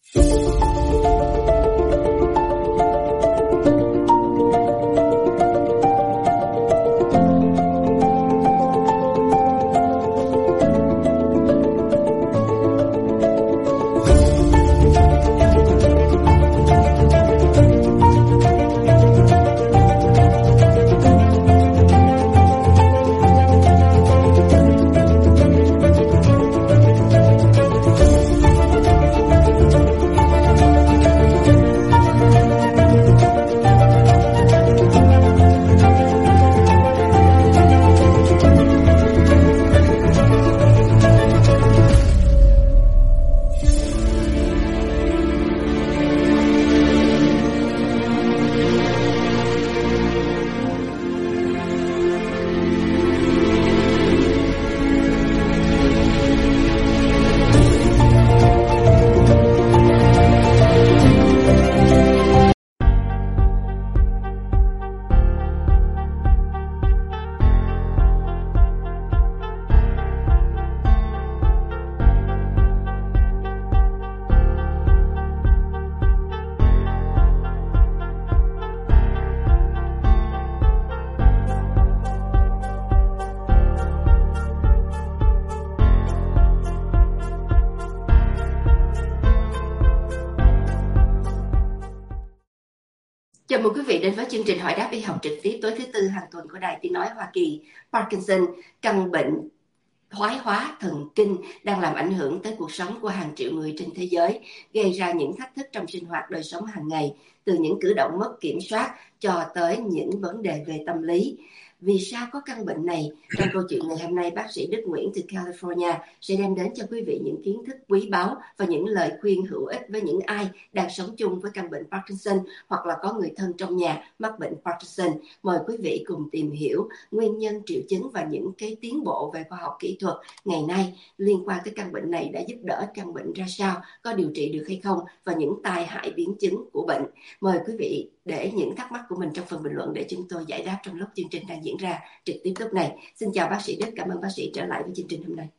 Chào mừng quý vị đến với chương trình hỏi đáp y học trực tiếp tối thứ Tư hàng tuần của Đài Tiếng nói Hoa Kỳ. Parkinson, căn bệnh thoái hóa thần kinh đang làm ảnh hưởng tới cuộc sống của hàng triệu người trên thế giới, gây ra những thách thức trong sinh hoạt đời sống hàng ngày, từ những cử động mất kiểm soát cho tới những vấn đề về tâm lý. Vì sao có căn bệnh này? Trong câu chuyện ngày hôm nay, bác sĩ Đức Nguyễn từ California sẽ đem đến cho quý vị những kiến thức quý báu và những lời khuyên hữu ích với những ai đang sống chung với căn bệnh Parkinson hoặc là có người thân trong nhà mắc bệnh Parkinson. Mời quý vị cùng tìm hiểu nguyên nhân, triệu chứng và những cái tiến bộ về khoa học kỹ thuật ngày nay liên quan tới căn bệnh này đã giúp đỡ căn bệnh ra sao, có điều trị được hay không và những tai hại biến chứng của bệnh. Mời quý vị để những thắc mắc của mình trong phần bình luận để chúng tôi giải đáp trong lúc chương trình đang diễn ra trực tiếp lúc này. Xin chào bác sĩ Đức, cảm ơn bác sĩ trở lại với chương trình hôm nay.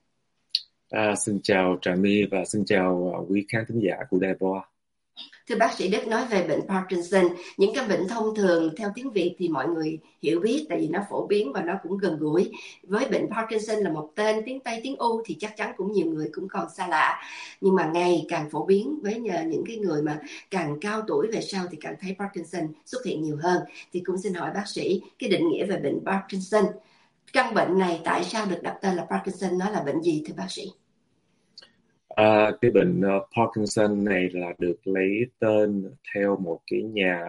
Xin chào Trà My và xin chào quý khán thính giả của Đài VOA. Thưa bác sĩ Đức, nói về bệnh Parkinson, những căn bệnh thông thường theo tiếng Việt thì mọi người hiểu biết tại vì nó phổ biến và nó cũng gần gũi. Với bệnh Parkinson là một tên, tiếng Tây tiếng U thì chắc chắn cũng nhiều người cũng còn xa lạ. Nhưng mà ngày càng phổ biến với những cái người mà càng cao tuổi về sau thì càng thấy Parkinson xuất hiện nhiều hơn. Thì cũng xin hỏi bác sĩ cái định nghĩa về bệnh Parkinson. Căn bệnh này tại sao được đặt tên là Parkinson, nó là bệnh gì thưa bác sĩ? Cái bệnh Parkinson này là được lấy tên theo một cái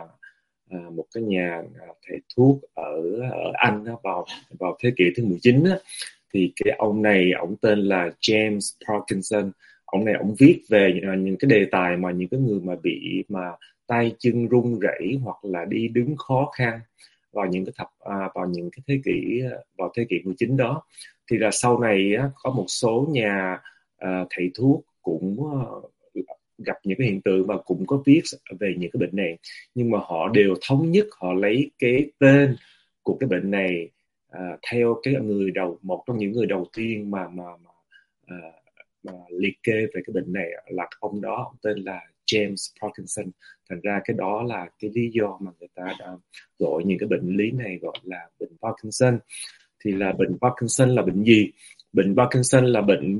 nhà thầy thuốc ở Anh vào thế kỷ thứ 19 á. Thì cái ông này, ông tên là James Parkinson. Ông này ông viết về những cái đề tài mà những cái người mà bị tay chân run rẩy hoặc là đi đứng khó khăn vào những thế kỷ 19 đó. Thì là sau này á, có một số nhà thầy thuốc cũng gặp những cái hiện tượng mà cũng có viết về những cái bệnh này, nhưng mà họ đều thống nhất họ lấy cái tên của cái bệnh này theo cái một trong những người đầu tiên mà liệt kê về cái bệnh này là ông tên là James Parkinson. Thành ra cái đó là cái lý do mà người ta đã gọi những cái bệnh lý này gọi là bệnh Parkinson. Thì là bệnh Parkinson là bệnh gì? Bệnh Parkinson là bệnh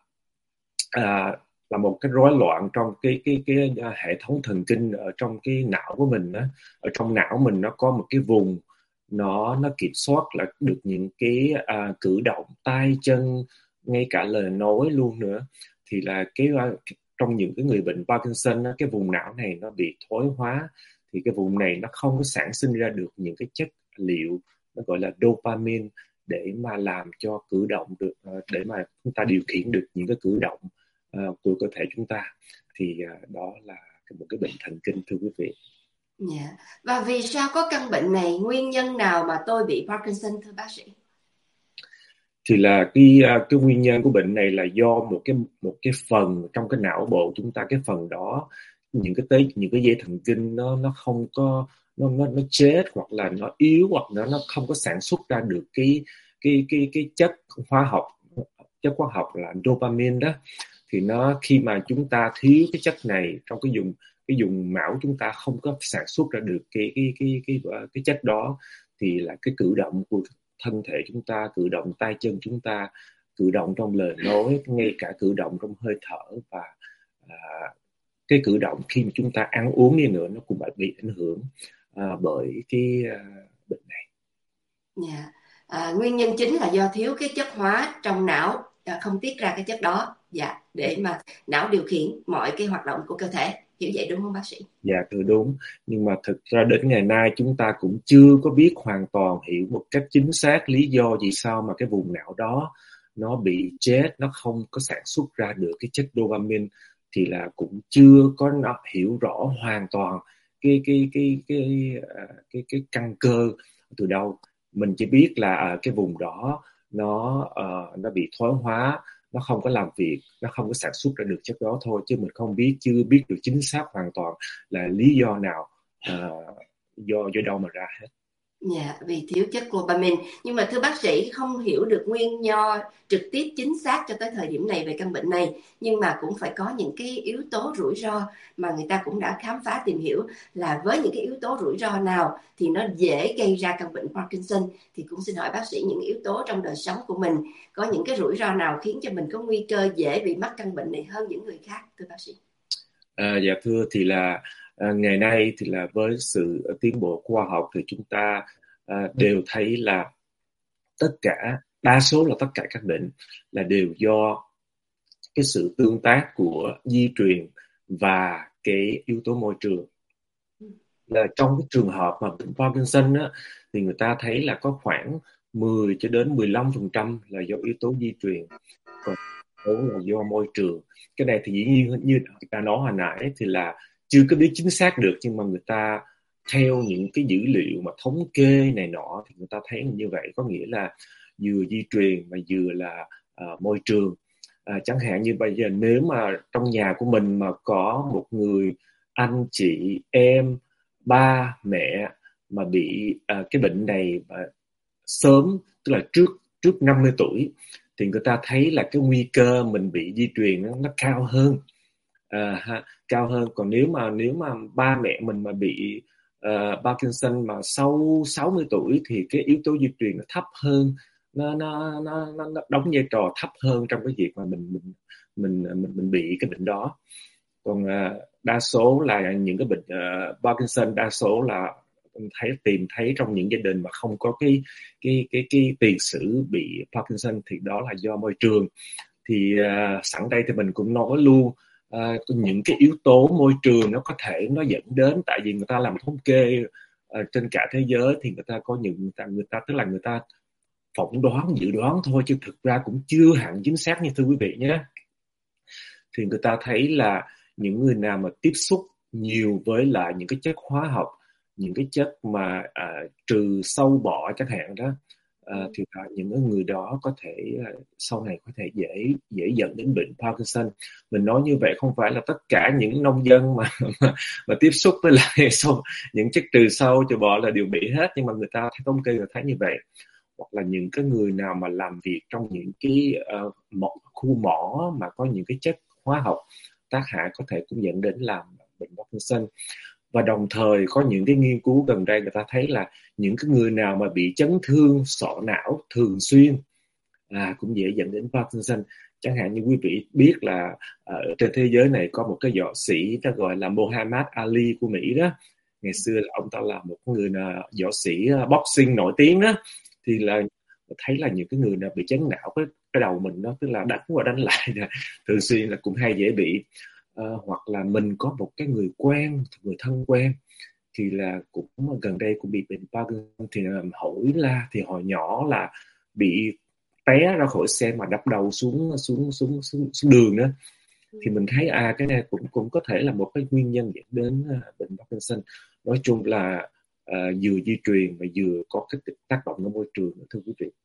là một cái rối loạn trong cái hệ thống thần kinh ở trong cái não của mình đó. Ở trong não mình nó có một cái vùng nó kiểm soát là được những cái cử động tay chân, ngay cả lời nói luôn nữa. Thì là trong những cái người bệnh Parkinson đó, cái vùng não này nó bị thoái hóa, thì cái vùng này nó không có sản sinh ra được những cái chất liệu nó gọi là dopamine để mà làm cho cử động được, để mà chúng ta điều khiển được những cái cử động của cơ thể chúng ta. Thì đó là một cái bệnh thần kinh thưa quý vị. Yeah. Và vì sao có căn bệnh này, nguyên nhân nào mà tôi bị Parkinson thưa bác sĩ? Thì là cái nguyên nhân của bệnh này là do một cái phần trong cái não bộ chúng ta, cái phần đó những cái dây thần kinh nó không có nó chết, hoặc là nó yếu, hoặc nó không có sản xuất ra được cái chất hóa học là dopamine đó. thì nó khi mà chúng ta thiếu cái chất này trong cái vùng mão, chúng ta không có sản xuất ra được cái chất đó, thì là cái cử động của thân thể chúng ta, cử động tay chân chúng ta, cử động trong lời nói, ngay cả cử động trong hơi thở, và à, cái cử động khi mà chúng ta ăn uống đi nữa nó cũng bị ảnh hưởng bởi cái bệnh này. Nguyên nhân chính là do thiếu cái chất hóa trong não, không tiết ra cái chất đó, để mà não điều khiển mọi cái hoạt động của cơ thể. Hiểu vậy đúng không bác sĩ? Dạ thưa đúng, nhưng mà thực ra đến ngày nay chúng ta cũng chưa có biết hoàn toàn hiểu một cách chính xác lý do vì sao mà cái vùng não đó nó bị chết, nó không có sản xuất ra được cái chất dopamine, thì là cũng chưa có hiểu rõ hoàn toàn cái căn cơ từ đâu. Mình chỉ biết là cái vùng đó nó bị thoái hóa, nó không có làm việc, nó không có sản xuất ra được chất đó thôi, chứ mình chưa biết được chính xác hoàn toàn là lý do nào, do đâu mà ra hết. Vì thiếu chất dopamine. Nhưng mà thưa bác sĩ, không hiểu được nguyên do trực tiếp chính xác cho tới thời điểm này về căn bệnh này, nhưng mà cũng phải có những cái yếu tố rủi ro mà người ta cũng đã khám phá tìm hiểu là với những cái yếu tố rủi ro nào thì nó dễ gây ra căn bệnh Parkinson. Thì cũng xin hỏi bác sĩ, những yếu tố trong đời sống của mình, có những cái rủi ro nào khiến cho mình có nguy cơ dễ bị mắc căn bệnh này hơn những người khác, thưa bác sĩ? Dạ thưa, thì là ngày nay thì là với sự tiến bộ khoa học thì chúng ta đều thấy là đa số là tất cả các bệnh là đều do cái sự tương tác của di truyền và cái yếu tố môi trường. Là trong cái trường hợp mà bệnh Parkinson á, thì người ta thấy là có khoảng 10 cho đến 15% là do yếu tố di truyền, còn yếu tố là do môi trường. Cái này thì dĩ nhiên như người ta nói hồi nãy thì là chưa có biết chính xác được, nhưng mà người ta theo những cái dữ liệu mà thống kê này nọ thì người ta thấy như vậy, có nghĩa là vừa di truyền mà vừa là môi trường. Chẳng hạn như bây giờ nếu mà trong nhà của mình mà có một người anh chị em, ba mẹ mà bị cái bệnh này sớm, tức là trước 50 tuổi, thì người ta thấy là cái nguy cơ mình bị di truyền nó cao hơn, cao hơn. Còn nếu mà ba mẹ mình mà bị Parkinson mà sau 60 tuổi thì cái yếu tố di truyền nó thấp hơn, nó đóng vai trò thấp hơn trong cái việc mà mình bị cái bệnh đó. Còn đa số là những cái bệnh Parkinson, đa số là tìm thấy trong những gia đình mà không có cái tiền sử bị Parkinson thì đó là do môi trường. Thì sẵn đây thì mình cũng nói luôn, những cái yếu tố môi trường nó có thể nó dẫn đến, tại vì người ta làm thống kê trên cả thế giới thì người ta có người ta phỏng đoán, dự đoán thôi, chứ thực ra cũng chưa hẳn chính xác như thưa quý vị nhé. Thì người ta thấy là những người nào mà tiếp xúc nhiều với lại những cái chất hóa học, những cái chất mà trừ sâu bọ chẳng hạn đó, thì những người đó có thể sau này có thể dễ dẫn đến bệnh Parkinson. Mình nói như vậy không phải là tất cả những nông dân mà tiếp xúc với lại những chất trừ sâu trừ bọ là đều bị hết, nhưng mà người ta thống kê người thấy như vậy. Hoặc là những cái người nào mà làm việc trong những cái khu mỏ mà có những cái chất hóa học tác hại có thể cũng dẫn đến làm bệnh Parkinson. Và đồng thời có những cái nghiên cứu gần đây người ta thấy là những cái người nào mà bị chấn thương sọ não thường xuyên cũng dễ dẫn đến Parkinson. Chẳng hạn như quý vị biết là ở trên thế giới này có một cái võ sĩ ta gọi là Muhammad Ali của Mỹ đó. Ngày xưa là ông ta là một người võ sĩ boxing nổi tiếng đó. Thì là thấy là những cái người nào bị chấn não cái đầu mình đó, tức là đánh qua đánh lại thường xuyên là cũng hay dễ bị. Hoặc là mình có một cái người thân quen thì là cũng gần đây cũng bị bệnh Parkinson, thì hồi nhỏ là bị té ra khỏi xe mà đập đầu xuống đường đó. Thì mình thấy cái này cũng có thể là một cái nguyên nhân dẫn đến bệnh Parkinson. Nói chung là vừa di truyền mà vừa có cái tác động của môi trường, thưa quý vị.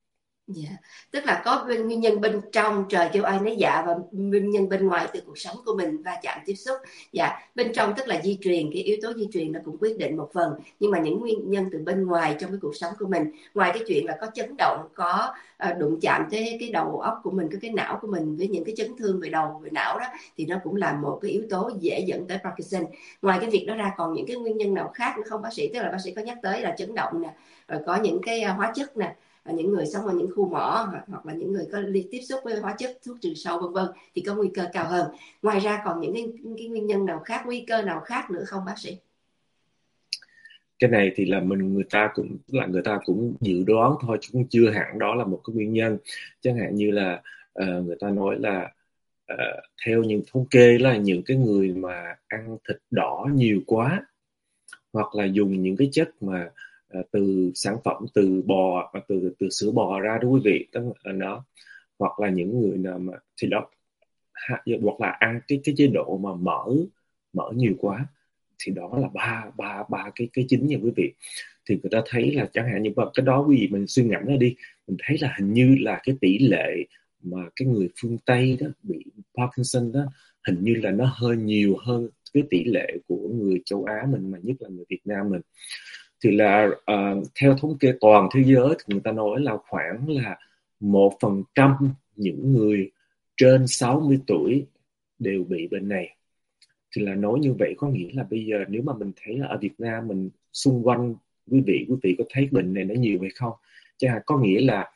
Dạ. Tức là có nguyên nhân bên trong trời kêu ai nấy dạ, và nguyên nhân bên ngoài từ cuộc sống của mình va chạm tiếp xúc. Dạ, bên trong tức là di truyền, cái yếu tố di truyền nó cũng quyết định một phần, nhưng mà những nguyên nhân từ bên ngoài trong cái cuộc sống của mình, ngoài cái chuyện là có chấn động, có đụng chạm tới cái đầu óc của mình, cái não của mình với những cái chấn thương về đầu về não đó, thì nó cũng là một cái yếu tố dễ dẫn tới Parkinson. Ngoài cái việc đó ra còn những cái nguyên nhân nào khác nữa không bác sĩ? Tức là bác sĩ có nhắc tới là chấn động nè, rồi có những cái hóa chất nè, những người sống ở những khu mỏ hoặc là những người có tiếp xúc với hóa chất, thuốc trừ sâu vân vân thì có nguy cơ cao hơn. Ngoài ra còn những cái nguyên nhân nào khác, nguy cơ nào khác nữa không bác sĩ? Cái này thì là người ta cũng dự đoán thôi, chứ cũng chưa hẳn đó là một cái nguyên nhân. Chẳng hạn như là người ta nói là theo những thống kê là những cái người mà ăn thịt đỏ nhiều quá, hoặc là dùng những cái chất mà từ sản phẩm từ bò, từ sữa bò ra đó quý vị, đó, hoặc là những người nào mà thì đó, hoặc là ăn cái chế độ mà mỡ nhiều quá, thì đó là ba cái chính nha quý vị. Thì người ta thấy là chẳng hạn như cái đó quý vị mình suy ngẫm ra đi, mình thấy là hình như là cái tỷ lệ mà cái người phương Tây đó bị Parkinson đó, hình như là nó hơi nhiều hơn cái tỷ lệ của người châu Á mình, mà nhất là người Việt Nam mình. Thì là theo thống kê toàn thế giới thì người ta nói là khoảng là 1% những người trên 60 tuổi đều bị bệnh này. Thì là nói như vậy có nghĩa là bây giờ nếu mà mình thấy là ở Việt Nam mình xung quanh quý vị có thấy bệnh này nó nhiều hay không? Chà, có nghĩa là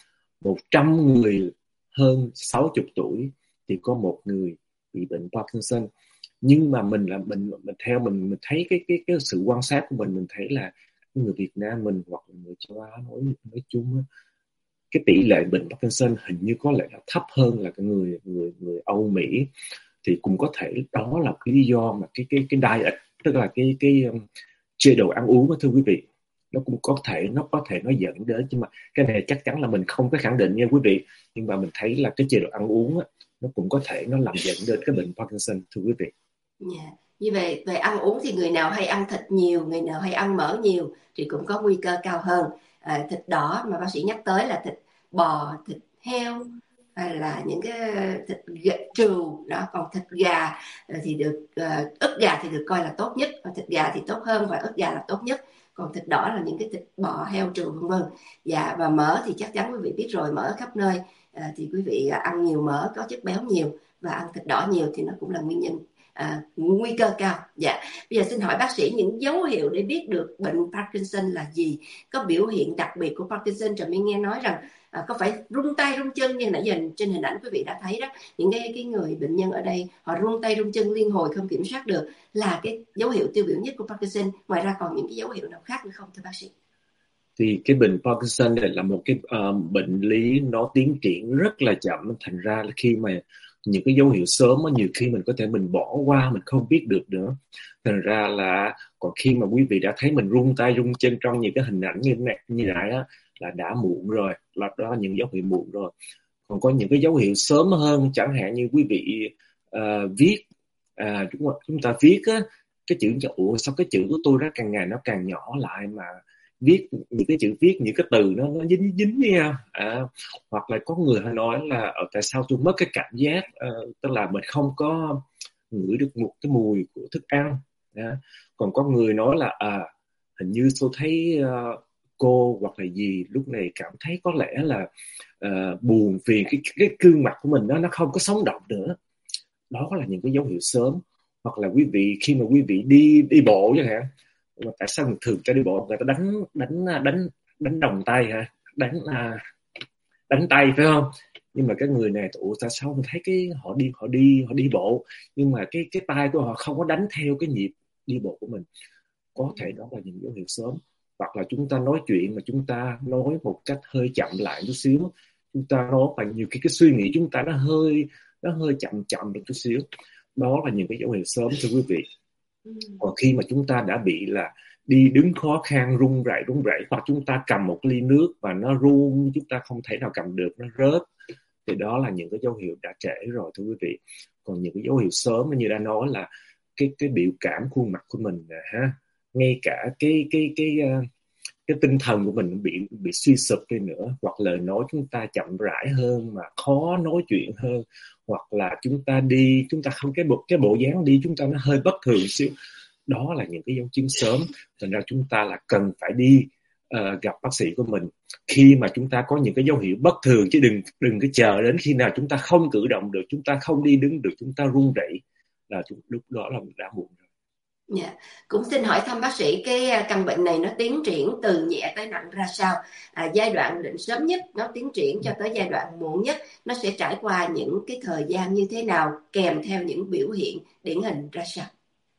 100 người hơn 60 tuổi thì có một người bị bệnh Parkinson. Nhưng mà mình theo mình thấy cái sự quan sát của mình thấy là người Việt Nam mình hoặc là người châu Á nói chung, cái tỷ lệ bệnh Parkinson hình như có lẽ là thấp hơn là cái người Âu Mỹ. Thì cũng có thể đó là cái lý do mà cái diet, tức là cái chế độ ăn uống đó, thưa quý vị, nó cũng có thể nó dẫn đến, nhưng mà cái này chắc chắn là mình không có khẳng định nha quý vị, nhưng mà mình thấy là cái chế độ ăn uống đó, nó cũng có thể nó làm dẫn đến cái bệnh Parkinson, thưa quý vị. Yeah. Như vậy về ăn uống thì người nào hay ăn thịt nhiều, người nào hay ăn mỡ nhiều thì cũng có nguy cơ cao hơn. Thịt đỏ mà bác sĩ nhắc tới là thịt bò, thịt heo, hay là những cái thịt trừu đó. Còn thịt gà thì được, ức gà thì được coi là tốt nhất, và thịt gà thì tốt hơn và ức gà là tốt nhất. Còn thịt đỏ là những cái thịt bò, heo, trừu vân vân. Dạ, và mỡ thì chắc chắn quý vị biết rồi, mỡ ở khắp nơi. Thì quý vị ăn nhiều mỡ, có chất béo nhiều và ăn thịt đỏ nhiều thì nó cũng là nguyên nhân nguy cơ cao. Dạ, bây giờ xin hỏi bác sĩ những dấu hiệu để biết được bệnh Parkinson là gì, có biểu hiện đặc biệt của Parkinson. Trà My nghe nói rằng có phải run tay run chân như nãy giờ trên hình ảnh quý vị đã thấy đó, những cái người bệnh nhân ở đây họ run tay run chân liên hồi không kiểm soát được, là cái dấu hiệu tiêu biểu nhất của Parkinson. Ngoài ra còn những cái dấu hiệu nào khác nữa không thưa bác sĩ? Thì cái bệnh Parkinson này là một cái bệnh lý nó tiến triển rất là chậm, thành ra là khi mà những cái dấu hiệu sớm đó, nhiều khi mình có thể mình bỏ qua, mình không biết được nữa. Thành ra là còn khi mà quý vị đã thấy mình run tay run chân trong những cái hình ảnh như này á, là đã muộn rồi, là đó là những dấu hiệu muộn rồi. Còn có những cái dấu hiệu sớm hơn, chẳng hạn như quý vị viết, đúng rồi, chúng ta viết á, cái chữ ủa sao cái chữ của tôi nó càng ngày nó càng nhỏ lại, mà viết những cái chữ, viết những cái từ nó dính dính với nhau. Hoặc là có người họ nói là tại sao tôi mất cái cảm giác, tức là mình không có ngửi được một cái mùi của thức ăn. Còn có người nói là hình như tôi thấy cô hoặc là gì lúc này cảm thấy có lẽ là buồn phiền, cái gương mặt của mình nó không có sống động nữa. Đó là những cái dấu hiệu sớm. Hoặc là quý vị khi mà quý vị đi bộ chẳng hạn, mà tại sao thường cho đi bộ người ta đánh đồng tay hả, đánh tay phải không? Nhưng mà cái người này tại sao mình thấy cái họ đi bộ, nhưng mà cái tay của họ không có đánh theo cái nhịp đi bộ của mình. Có thể đó là những dấu hiệu sớm. Hoặc là chúng ta nói chuyện mà chúng ta nói một cách hơi chậm lại chút xíu, chúng ta nói bằng nhiều cái suy nghĩ chúng ta nó hơi chậm một chút xíu. Đó là những cái dấu hiệu sớm thưa quý vị. Còn khi mà chúng ta đã bị là đi đứng khó khăn, run rẩy, hoặc chúng ta cầm một ly nước và nó run, chúng ta không thể nào cầm được, nó rớt, thì đó là những cái dấu hiệu đã trễ rồi thưa quý vị. Còn những cái dấu hiệu sớm như đã nói là cái biểu cảm khuôn mặt của mình ha, ngay cả cái tinh thần của mình bị suy sụp đi nữa, hoặc lời nói chúng ta chậm rãi hơn mà khó nói chuyện hơn, hoặc là chúng ta không cái bộ dáng đi chúng ta nó hơi bất thường xíu, đó là những cái dấu chứng sớm. Thành ra chúng ta là cần phải đi gặp bác sĩ của mình khi mà chúng ta có những cái dấu hiệu bất thường, chứ đừng cái chờ đến khi nào chúng ta không cử động được, chúng ta không đi đứng được, chúng ta run rẩy là lúc đó là đã muộn rồi. Dạ. Cũng xin hỏi thăm bác sĩ cái căn bệnh này nó tiến triển từ nhẹ tới nặng ra sao? Giai đoạn định sớm nhất nó tiến triển cho tới giai đoạn muộn nhất nó sẽ trải qua những cái thời gian như thế nào, kèm theo những biểu hiện điển hình ra sao?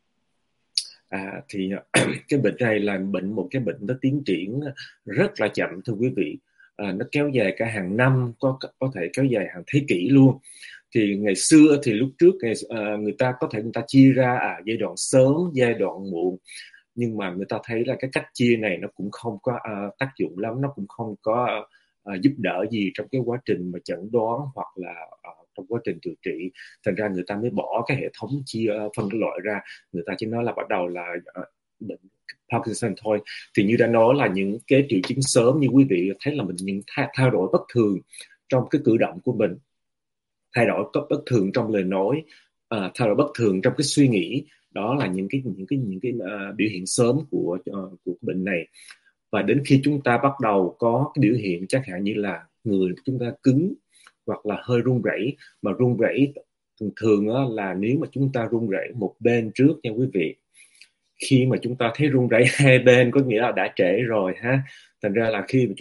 Thì cái bệnh này là một cái bệnh nó tiến triển rất là chậm thưa quý vị. Nó kéo dài cả hàng năm, có thể kéo dài hàng thế kỷ luôn. Thì ngày xưa thì lúc trước người ta chia ra giai đoạn sớm, giai đoạn muộn, nhưng mà người ta thấy là cái cách chia này nó cũng không có tác dụng lắm, nó cũng không có giúp đỡ gì trong cái quá trình mà chẩn đoán hoặc là trong quá trình điều trị. Thành ra người ta mới bỏ cái hệ thống phân loại ra, người ta chỉ nói là bắt đầu là bệnh Parkinson thôi. Thì như đã nói là những cái triệu chứng sớm như quý vị thấy là mình những thay đổi bất thường trong cái cử động của mình, thay đổi bất thường trong lời nói, thay đổi bất thường trong cái suy nghĩ, đó là những cái biểu hiện sớm của bệnh này. Và đến khi chúng ta bắt đầu có cái biểu hiện chẳng hạn như là người chúng ta cứng hoặc là hơi run rẩy, mà run rẩy thường là nếu mà chúng ta run rẩy một bên trước nha quý vị, khi mà chúng ta thấy run rẩy hai bên có nghĩa là đã trễ rồi ha. Thành ra là khi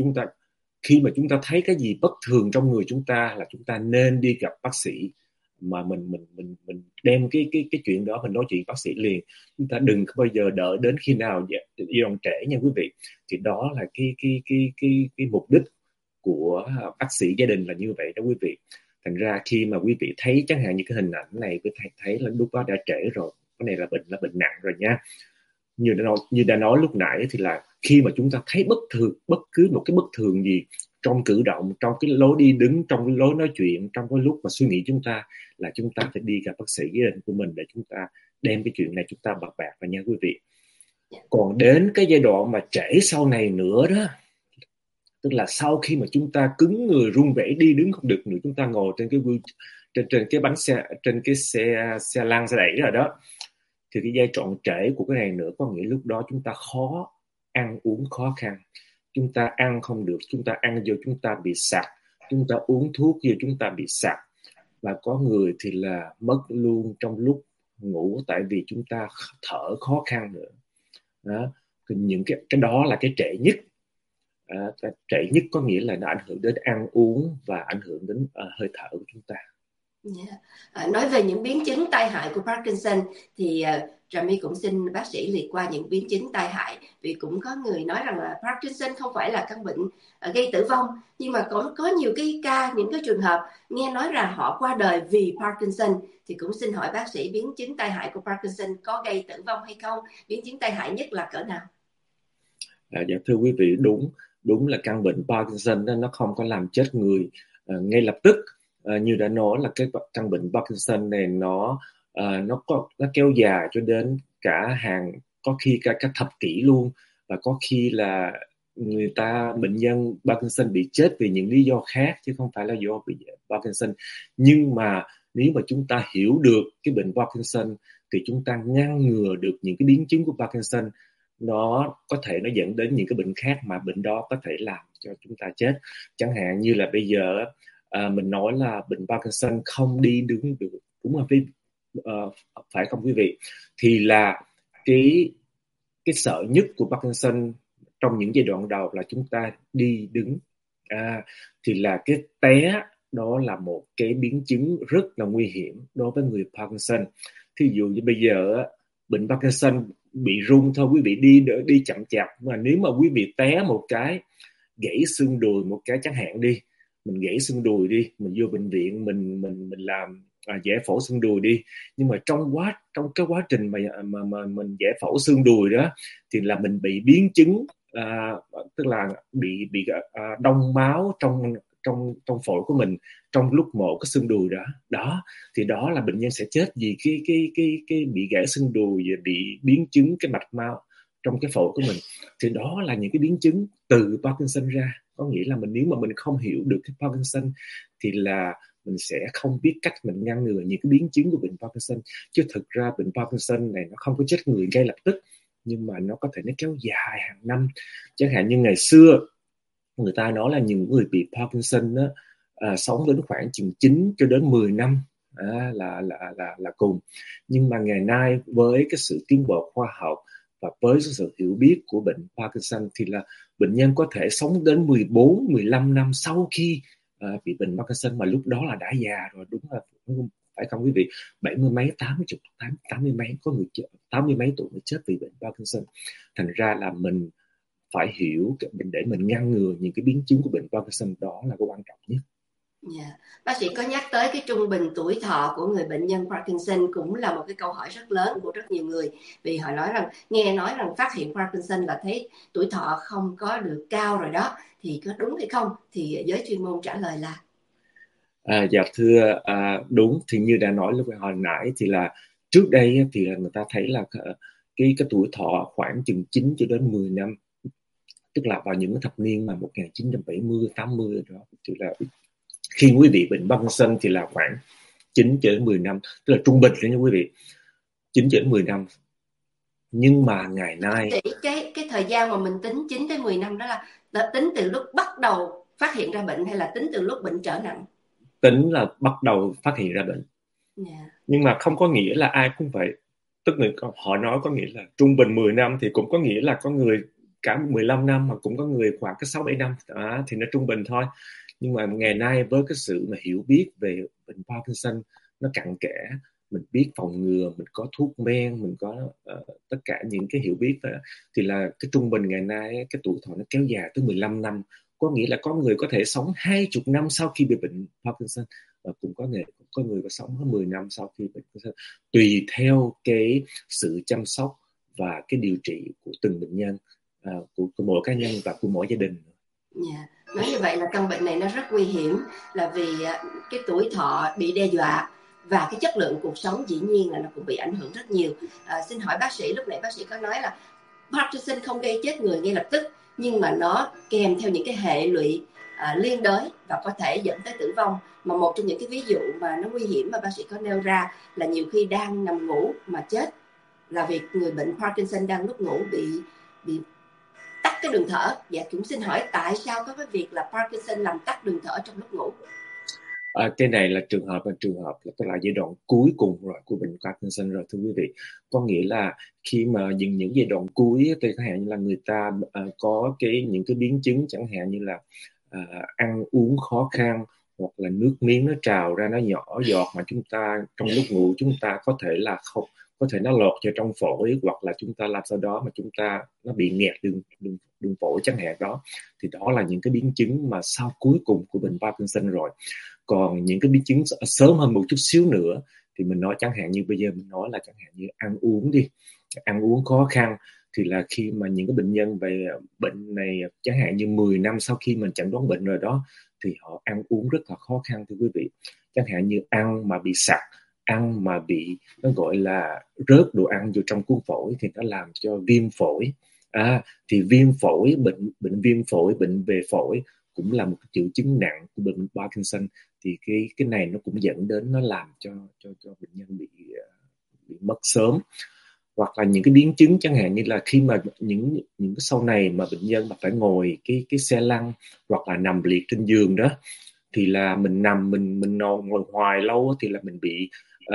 mà chúng ta thấy cái gì bất thường trong người chúng ta là chúng ta nên đi gặp bác sĩ, mà mình đem cái chuyện đó mình nói chuyện bác sĩ liền. Chúng ta đừng bao giờ đợi đến khi nào giai đoạn trễ nha quý vị. Thì đó là cái mục đích của bác sĩ gia đình là như vậy đó quý vị. Thành ra khi mà quý vị thấy chẳng hạn như cái hình ảnh này, quý vị thấy là lúc đó đã trễ rồi, cái này là bệnh nặng rồi nha. Như đã nói lúc nãy thì là khi mà chúng ta thấy bất cứ một cái bất thường gì trong cử động, trong cái lối đi đứng, trong cái lối nói chuyện, trong cái lúc mà suy nghĩ chúng ta, là chúng ta phải đi gặp bác sĩ gia đình của mình để chúng ta đem cái chuyện này chúng ta bạc bạc vào nha quý vị. Còn đến cái giai đoạn mà trễ sau này nữa đó, tức là sau khi mà chúng ta cứng người run rẩy đi đứng không được nữa, chúng ta ngồi trên cái trên cái bánh xe, trên cái xe lăn xe đẩy rồi đó, thì cái giai đoạn trễ của cái này nữa có nghĩa lúc đó chúng ta khó ăn uống, khó khăn, chúng ta ăn không được, chúng ta ăn vô chúng ta bị sặc, chúng ta uống thuốc vô chúng ta bị sặc, và có người thì là mất luôn trong lúc ngủ tại vì chúng ta thở khó khăn nữa đó. Những cái đó là cái trễ nhất. Cái trễ nhất có nghĩa là nó ảnh hưởng đến ăn uống và ảnh hưởng đến hơi thở của chúng ta. Nói về những biến chứng tai hại của Parkinson thì Trà My cũng xin bác sĩ liệt qua những biến chứng tai hại, vì cũng có người nói rằng là Parkinson không phải là căn bệnh gây tử vong, nhưng mà cũng có nhiều cái ca, những cái trường hợp nghe nói rằng họ qua đời vì Parkinson. Thì cũng xin hỏi bác sĩ, biến chứng tai hại của Parkinson có gây tử vong hay không? Biến chứng tai hại nhất là cỡ nào? Dạ thưa quý vị, đúng là căn bệnh Parkinson đó, nó không có làm chết người ngay lập tức. Như đã nói là cái căn bệnh Parkinson này nó kéo dài cho đến có khi cả thập kỷ luôn, và có khi là bệnh nhân Parkinson bị chết vì những lý do khác chứ không phải là do bị Parkinson. Nhưng mà nếu mà chúng ta hiểu được cái bệnh Parkinson thì chúng ta ngăn ngừa được những cái biến chứng của Parkinson, nó có thể nó dẫn đến những cái bệnh khác mà bệnh đó có thể làm cho chúng ta chết. Chẳng hạn như là bây giờ mình nói là bệnh Parkinson không đi đứng được, đúng không? Phải không quý vị? Thì là cái sợ nhất của Parkinson trong những giai đoạn đầu là chúng ta đi đứng. Thì là cái té đó là một cái biến chứng rất là nguy hiểm đối với người Parkinson. Thí dụ như bây giờ bệnh Parkinson bị run thôi, quý vị đi chậm chạp, mà nếu mà quý vị té một cái, gãy xương đùi một cái chẳng hạn đi, mình gãy xương đùi đi, mình vô bệnh viện mình làm giải phẫu xương đùi đi, nhưng mà trong cái quá trình mà mình giải phẫu xương đùi đó thì là mình bị biến chứng, tức là bị đông máu trong phổi của mình trong lúc mổ cái xương đùi đó thì đó là bệnh nhân sẽ chết vì cái bị gãy xương đùi và bị biến chứng cái trong cái phổi của mình. Thì đó là những cái biến chứng từ Parkinson ra. Có nghĩa là nếu mà mình không hiểu được cái Parkinson thì là mình sẽ không biết cách mình ngăn ngừa những cái biến chứng của bệnh Parkinson. Chứ thực ra bệnh Parkinson này nó không có chết người ngay lập tức, nhưng mà nó có thể nó kéo dài hàng năm. Chẳng hạn như ngày xưa người ta nói là những người bị Parkinson đó, sống đến khoảng chừng 9 cho đến 10 năm là cùng. Nhưng mà ngày nay với cái sự tiến bộ khoa học và với sự hiểu biết của bệnh Parkinson thì là bệnh nhân có thể sống đến 14, 15 năm sau khi bị bệnh Parkinson, mà lúc đó là đã già rồi. Đúng là phải không quý vị? 70 mấy, 80 mấy, có người 80 mấy tuổi mới chết vì bệnh Parkinson. Thành ra là mình phải hiểu để mình ngăn ngừa những cái biến chứng của bệnh Parkinson, đó là cái quan trọng nhất. Yeah. Bác sĩ có nhắc tới cái trung bình tuổi thọ của người bệnh nhân Parkinson, cũng là một cái câu hỏi rất lớn của rất nhiều người, vì họ nói rằng nghe nói rằng phát hiện Parkinson là thấy tuổi thọ không có được cao rồi đó, thì có đúng hay không? Thì giới chuyên môn trả lời là Dạ thưa, đúng. Thì như đã nói lúc hồi nãy thì là trước đây thì là người ta thấy là cái tuổi thọ khoảng chừng 9 cho đến 10 năm, tức là vào những thập niên mà 1970, 80 đó, thì là khi quý vị bệnh Parkinson thì là khoảng 9 cho đến 10 năm, tức là trung bình nha quý vị, 9 cho đến 10 năm. Nhưng mà ngày nay cái thời gian mà mình tính 9 tới 10 năm đó là tính từ lúc bắt đầu phát hiện ra bệnh hay là tính từ lúc bệnh trở nặng? tính là bắt đầu phát hiện ra bệnh. Yeah. Nhưng mà không có nghĩa là ai cũng vậy. Tức là họ nói có nghĩa là trung bình 10 năm thì cũng có nghĩa là có người cả 15 năm, mà cũng có người khoảng cái 6-7 năm đó, thì nó trung bình thôi. Nhưng mà ngày nay với cái sự mà hiểu biết về bệnh Parkinson nó cặn kẽ, mình biết phòng ngừa, mình có thuốc men, mình có tất cả những cái hiểu biết đó, thì là cái trung bình ngày nay cái tuổi thọ nó kéo dài tới 15 năm. Có nghĩa là có người có thể sống 20 năm sau khi bị bệnh Parkinson, và cũng có người có sống hơn 10 năm sau khi bệnh Parkinson, tùy theo cái sự chăm sóc và cái điều trị của từng bệnh nhân, của mỗi cá nhân và của mỗi gia đình. Yeah. Nói như vậy là căn bệnh này nó rất nguy hiểm, là vì cái tuổi thọ bị đe dọa và cái chất lượng cuộc sống dĩ nhiên là nó cũng bị ảnh hưởng rất nhiều. Xin hỏi bác sĩ, lúc nãy bác sĩ có nói là Parkinson không gây chết người ngay lập tức, nhưng mà nó kèm theo những cái hệ lụy liên đới và có thể dẫn tới tử vong. Mà một trong những cái ví dụ mà nó nguy hiểm mà bác sĩ có nêu ra là nhiều khi đang nằm ngủ mà chết, là việc người bệnh Parkinson đang lúc ngủ bị tắt cái đường thở. Dạ cũng xin hỏi tại sao có cái việc là Parkinson làm tắt đường thở trong lúc ngủ? Cái này là trường hợp là tức là giai đoạn cuối cùng rồi của bệnh Parkinson rồi thưa quý vị. Có nghĩa là khi mà những giai đoạn cuối thì chẳng hạn như là người ta có những cái biến chứng, chẳng hạn như là ăn uống khó khăn, hoặc là nước miếng nó trào ra, nó nhỏ giọt, mà chúng ta trong lúc ngủ chúng ta có thể là không có thể nó lọt vào trong phổi, hoặc là chúng ta làm sao đó mà chúng ta nó bị nghẹt đường phổi chẳng hạn đó, thì đó là những cái biến chứng mà sau cuối cùng của bệnh Parkinson rồi. Còn những cái biến chứng sớm hơn một chút xíu nữa thì mình nói, chẳng hạn như bây giờ mình nói là chẳng hạn như ăn uống khó khăn, thì là khi mà những cái bệnh nhân về bệnh này chẳng hạn như 10 năm sau khi mình chẩn đoán bệnh rồi đó, thì họ ăn uống rất là khó khăn thưa quý vị. Chẳng hạn như ăn mà bị sặc, ăn mà bị, nó gọi là rớt đồ ăn vô trong cuống phổi, thì nó làm cho viêm phổi. Thì viêm phổi, bệnh viêm phổi, bệnh về phổi cũng là một cái triệu chứng nặng của bệnh Parkinson. Thì cái này nó cũng dẫn đến, nó làm cho bệnh nhân bị mất sớm. Hoặc là những cái biến chứng chẳng hạn như là khi mà những cái sau này mà bệnh nhân mà phải ngồi cái xe lăn, hoặc là nằm liệt trên giường đó, thì là mình nằm mình ngồi hoài lâu thì là mình bị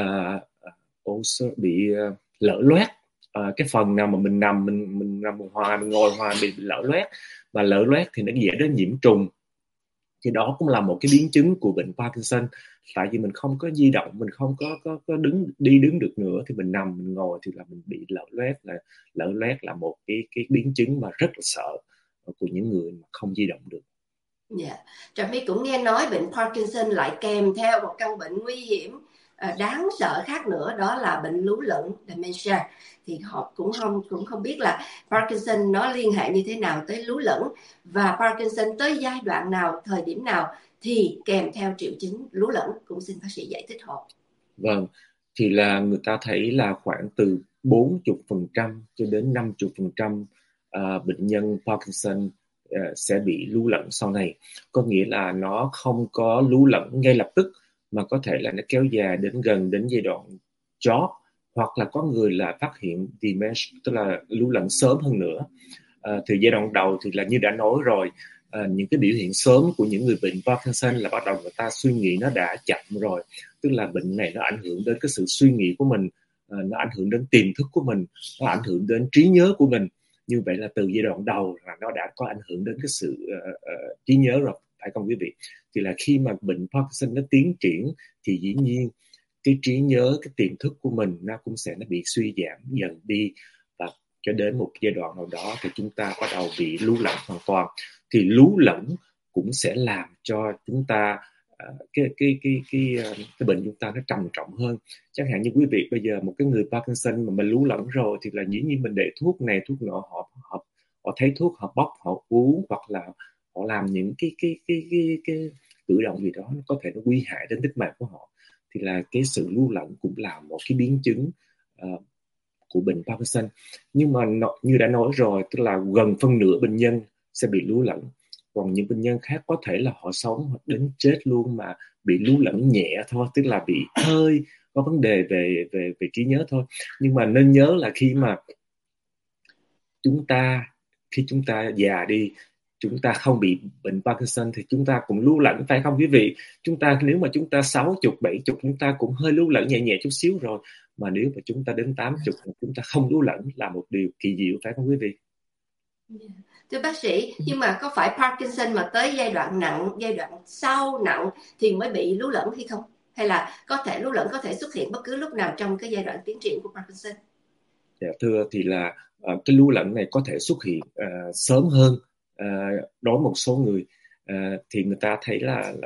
lở loét. Cái phần nào mà mình nằm hoài, mình ngồi hoài bị lở loét, và lở loét thì nó dễ đến nhiễm trùng. Thì đó cũng là một cái biến chứng của bệnh Parkinson. Tại vì mình không có di động, mình không có đứng được nữa, thì mình nằm mình ngồi thì là mình bị lở loét là một cái biến chứng mà rất là sợ của những người mà không di động được. Dạ. Trà My cũng nghe nói bệnh Parkinson lại kèm theo một căn bệnh nguy hiểm đáng sợ khác nữa, đó là bệnh lú lẫn, dementia. Thì họ cũng không biết là Parkinson nó liên hệ như thế nào tới lú lẫn, và Parkinson tới giai đoạn nào, thời điểm nào thì kèm theo triệu chứng lú lẫn, cũng xin bác sĩ giải thích hộ. Vâng, thì là người ta thấy là khoảng từ 40% cho đến 50% bệnh nhân Parkinson sẽ bị lú lẫn sau này. Có nghĩa là nó không có lú lẫn ngay lập tức, mà có thể là nó kéo dài gần đến giai đoạn chót, hoặc là có người là phát hiện dementia, tức là lú lẫn sớm hơn nữa. Thì giai đoạn đầu thì là như đã nói rồi, những cái biểu hiện sớm của những người bệnh Parkinson là bắt đầu người ta suy nghĩ nó đã chậm rồi, tức là bệnh này nó ảnh hưởng đến cái sự suy nghĩ của mình, nó ảnh hưởng đến tiềm thức của mình, nó ảnh hưởng đến trí nhớ của mình. Như vậy là từ giai đoạn đầu là nó đã có ảnh hưởng đến cái sự trí nhớ rồi, phải không quý vị? Thì là khi mà bệnh Parkinson nó tiến triển thì dĩ nhiên cái trí nhớ, cái tiềm thức của mình nó cũng sẽ bị suy giảm dần đi, và cho đến một giai đoạn nào đó thì chúng ta bắt đầu bị lú lẫn hoàn toàn. Thì lú lẫn cũng sẽ làm cho chúng ta cái bệnh chúng ta nó trầm trọng hơn. Chẳng hạn như quý vị bây giờ một cái người Parkinson mà mình lú lẫn rồi thì là dĩ nhiên mình để thuốc này thuốc nọ, họ thấy thuốc họ bóc họ uống, hoặc là họ làm những cái cử động gì đó nó có thể nó nguy hại đến tính mạng của họ. Thì là cái sự lú lẫn cũng là một cái biến chứng của bệnh Parkinson. Nhưng mà như đã nói rồi, tức là gần phân nửa bệnh nhân sẽ bị lú lẫn, còn những bệnh nhân khác có thể là họ sống hoặc đến chết luôn mà bị lú lẫn nhẹ thôi, tức là bị hơi có vấn đề về trí nhớ thôi. Nhưng mà nên nhớ là khi chúng ta già đi, chúng ta không bị bệnh Parkinson thì chúng ta cũng lú lẫn, phải không quý vị? Nếu mà chúng ta 60, 70 chúng ta cũng hơi lú lẫn nhẹ nhẹ chút xíu rồi, mà nếu mà chúng ta đến 80 chúng ta không lú lẫn là một điều kỳ diệu, phải không quý vị? Thưa bác sĩ, nhưng mà có phải Parkinson mà tới giai đoạn nặng, giai đoạn sau nặng thì mới bị lú lẫn hay không? Hay là có thể lú lẫn có thể xuất hiện bất cứ lúc nào trong cái giai đoạn tiến triển của Parkinson? Dạ, thưa, thì là cái lú lẫn này có thể xuất hiện sớm hơn đối một số người. Thì người ta thấy là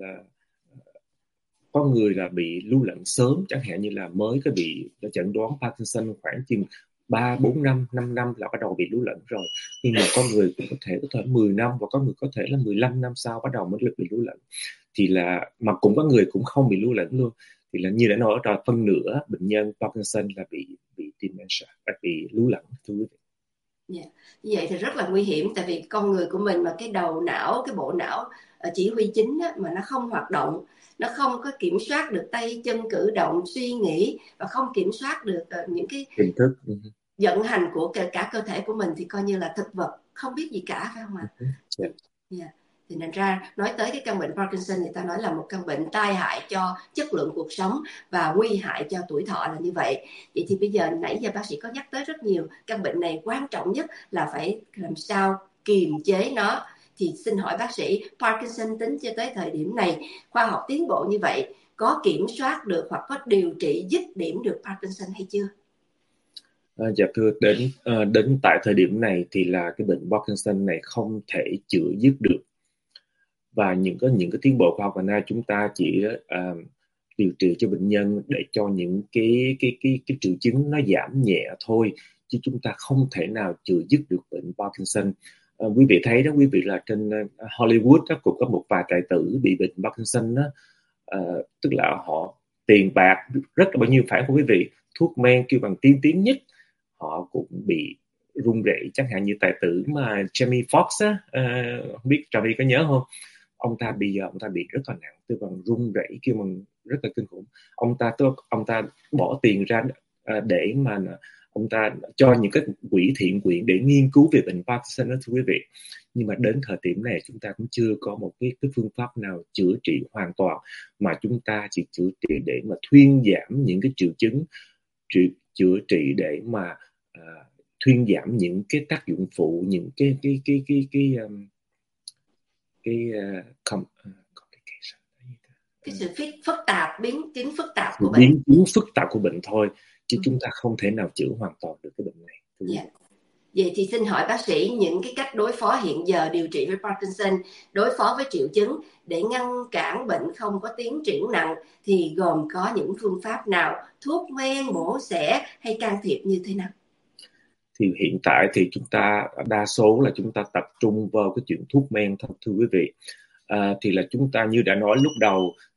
có người là bị lú lẫn sớm, chẳng hạn như là mới có bị chẩn đoán Parkinson khoảng chừng 3, 4 năm, 5 năm là bắt đầu bị lú lẫn rồi. Nhưng mà có người cũng có thể 10 năm, và có người có thể là 15 năm sau bắt đầu mới bị lú lẫn. Thì là mà cũng có người cũng không bị lú lẫn luôn. Thì là như đã nói rồi, phân nửa bệnh nhân Parkinson là bị dementia, bị lú lẫn, thưa quý vị. Yeah. Như vậy thì rất là nguy hiểm, tại vì con người của mình mà cái đầu não, cái bộ não chỉ huy chính á, mà nó không hoạt động, nó không có kiểm soát được tay chân cử động, suy nghĩ, và không kiểm soát được những cái tiềm thức vận hành của cả cơ thể của mình, thì coi như là thực vật không biết gì cả, phải không ạ? Yeah. Thì nên ra nói tới cái căn bệnh Parkinson, người ta nói là một căn bệnh tai hại cho chất lượng cuộc sống và nguy hại cho tuổi thọ là như vậy. Vậy thì bây giờ nãy giờ bác sĩ có nhắc tới rất nhiều, căn bệnh này quan trọng nhất là phải làm sao kiềm chế nó. Thì xin hỏi bác sĩ, Parkinson tính cho tới thời điểm này, khoa học tiến bộ như vậy, có kiểm soát được hoặc có điều trị dứt điểm được Parkinson hay chưa? Dạ thưa, đến tại thời điểm này thì là cái bệnh Parkinson này không thể chữa dứt được, và những cái tiến bộ khoa học hiện nay chúng ta chỉ điều trị cho bệnh nhân để cho những cái triệu chứng nó giảm nhẹ thôi, chứ chúng ta không thể nào chữa dứt được bệnh Parkinson. Quý vị thấy đó quý vị, là trên Hollywood đó, cũng có một vài tài tử bị bệnh Parkinson đó, tức là họ tiền bạc rất là bao nhiêu, phải không quý vị? Thuốc men kêu bằng tiên tiến nhất họ cũng bị run rẩy. Chẳng hạn như tài tử mà Jamie Foxx á, không biết Trà My có nhớ không? Ông ta bị rất là nặng, tức bằng run rẩy, kêu bằng rất là kinh khủng. Ông ta bỏ tiền ra để mà ông ta cho những cái quỹ thiện nguyện để nghiên cứu về bệnh Parkinson đó, thưa quý vị. Nhưng mà đến thời điểm này chúng ta cũng chưa có một cái phương pháp nào chữa trị hoàn toàn, mà chúng ta chỉ chữa trị để mà thuyên giảm những cái triệu chứng, chữa trị để mà thuyên giảm những cái tác dụng phụ, những cái sự phức tạp, biến chứng phức tạp của bệnh, biến chứng phức tạp của bệnh thôi, chứ chúng ta không thể nào chữa hoàn toàn được cái bệnh này. Yeah. Vậy thì xin hỏi bác sĩ, những cái cách đối phó hiện giờ điều trị với Parkinson, đối phó với triệu chứng để ngăn cản bệnh không có tiến triển nặng thì gồm có những phương pháp nào, thuốc men, mổ xẻ hay can thiệp như thế nào? Thì hiện tại thì chúng ta đa số là chúng ta tập trung vào cái chuyện thuốc men thôi, thưa quý vị. Thì là chúng ta như đã nói lúc đầu,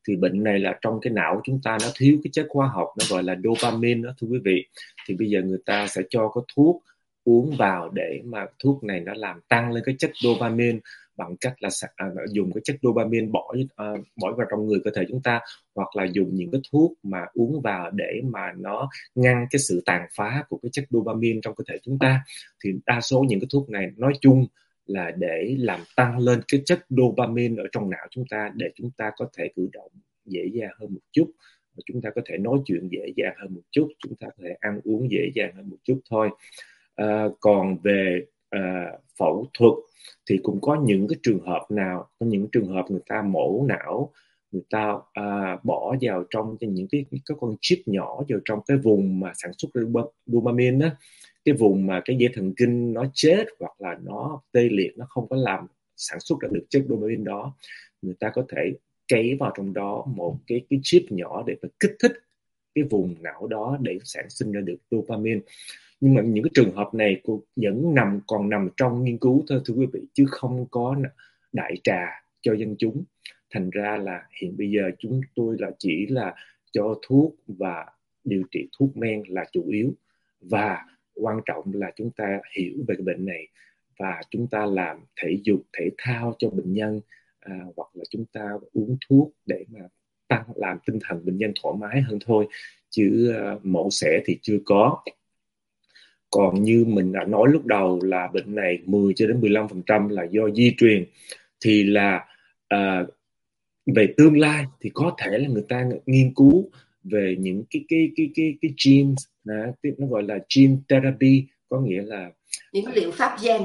thì bệnh này là trong cái não của chúng ta nó thiếu cái chất hóa học nó gọi là dopamine đó thưa quý vị. Thì bây giờ người ta sẽ cho có thuốc uống vào để mà thuốc này nó làm tăng lên cái chất dopamine bằng cách là dùng cái chất dopamine bỏ vào trong người cơ thể chúng ta, hoặc là dùng những cái thuốc mà uống vào để mà nó ngăn cái sự tàn phá của cái chất dopamine trong cơ thể chúng ta. Thì đa số những cái thuốc này nói chung là để làm tăng lên cái chất dopamine ở trong não chúng ta, để chúng ta có thể cử động dễ dàng hơn một chút, và chúng ta có thể nói chuyện dễ dàng hơn một chút, chúng ta có thể ăn uống dễ dàng hơn một chút thôi. Còn về phẫu thuật thì cũng có những cái trường hợp có những trường hợp người ta mổ não, người ta bỏ vào trong những cái con chip nhỏ vào trong cái vùng mà sản xuất dopamine đó, cái vùng mà cái dây thần kinh nó chết hoặc là nó tê liệt, nó không có làm sản xuất ra được chất dopamine đó. Người ta có thể cấy vào trong đó một cái chip nhỏ để mà kích thích cái vùng não đó để sản sinh ra được dopamine. Nhưng mà những cái trường hợp này cũng vẫn còn nằm trong nghiên cứu thôi thưa quý vị, chứ không có đại trà cho dân chúng. Thành ra là hiện bây giờ chúng tôi là chỉ là cho thuốc và điều trị thuốc men là chủ yếu, và quan trọng là chúng ta hiểu về cái bệnh này và chúng ta làm thể dục thể thao cho bệnh nhân, hoặc là chúng ta uống thuốc để mà làm tinh thần bệnh nhân thoải mái hơn thôi, chứ mổ xẻ thì chưa có. Còn như mình đã nói lúc đầu là bệnh này 10 cho đến 15% là do di truyền, thì là về tương lai thì có thể là người ta nghiên cứu về những cái genes, nó gọi là gene therapy, có nghĩa là những liệu pháp gen.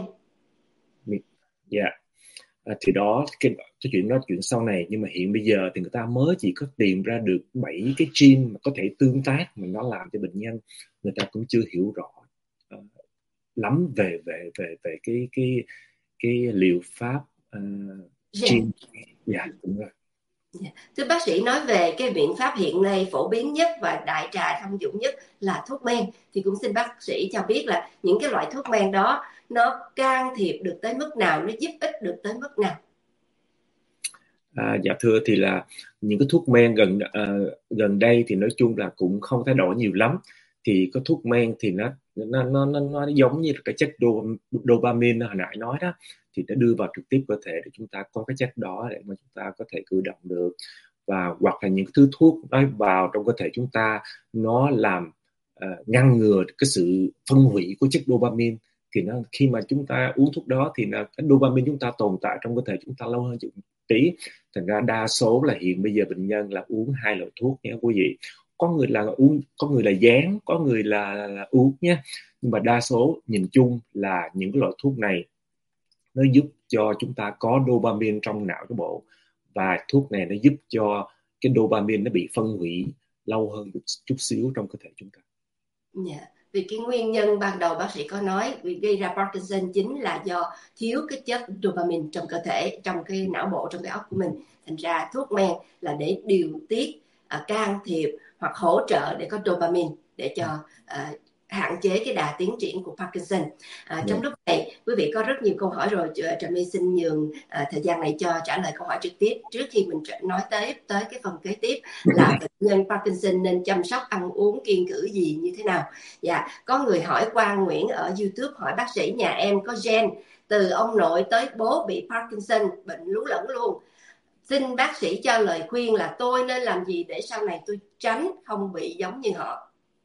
Thì đó cái chuyện đó chuyện sau này, nhưng mà hiện bây giờ thì người ta mới chỉ có tìm ra được 7 cái gene mà có thể tương tác mà nó làm cho bệnh nhân. Người ta cũng chưa hiểu rõ lắm về cái liệu pháp gene. Đúng rồi. Thưa bác sĩ, nói về cái biện pháp hiện nay phổ biến nhất và đại trà thông dụng nhất là thuốc men, thì cũng xin bác sĩ cho biết là những cái loại thuốc men đó nó can thiệp được tới mức nào, nó giúp ích được tới mức nào? Dạ thưa, thì là những cái thuốc men gần đây thì nói chung là cũng không thay đổi nhiều lắm. Thì có thuốc men thì nó giống như cái chất dopamine hồi nãy nói đó, thì nó đưa vào trực tiếp cơ thể để chúng ta có cái chất đó để mà chúng ta có thể cử động được. Và hoặc là những thứ thuốc nó vào trong cơ thể chúng ta, nó làm ngăn ngừa cái sự phân hủy của chất dopamine. Thì khi mà chúng ta uống thuốc đó thì cái dopamine chúng ta tồn tại trong cơ thể chúng ta lâu hơn chút tí. Thành ra đa số là hiện bây giờ bệnh nhân là uống 2 loại thuốc nha quý vị. Có người là uống, có người là dán, có người là uống nhé. Nhưng mà đa số nhìn chung là những cái loại thuốc này nó giúp cho chúng ta có dopamine trong não cái bộ, và thuốc này nó giúp cho cái dopamine nó bị phân hủy lâu hơn chút xíu trong cơ thể chúng ta. Vì cái nguyên nhân ban đầu bác sĩ có nói vì gây ra Parkinson chính là do thiếu cái chất dopamine trong cơ thể, trong cái não bộ, trong cái óc của mình. Thành ra thuốc men là để điều tiết, can thiệp hoặc hỗ trợ để có dopamine để cho hạn chế cái đà tiến triển của Parkinson. Trong lúc này quý vị có rất nhiều câu hỏi rồi, Trà My xin nhường thời gian này cho trả lời câu hỏi trực tiếp trước khi mình nói tới cái phần kế tiếp là bệnh nhân Parkinson nên chăm sóc ăn uống kiêng cữ gì như thế nào. Có người hỏi Quang Nguyễn ở YouTube hỏi bác sĩ, nhà em có gen từ ông nội tới bố bị Parkinson, bệnh lú lẫn luôn, xin bác sĩ cho lời khuyên là tôi nên làm gì để sau này tôi tránh không bị giống như họ.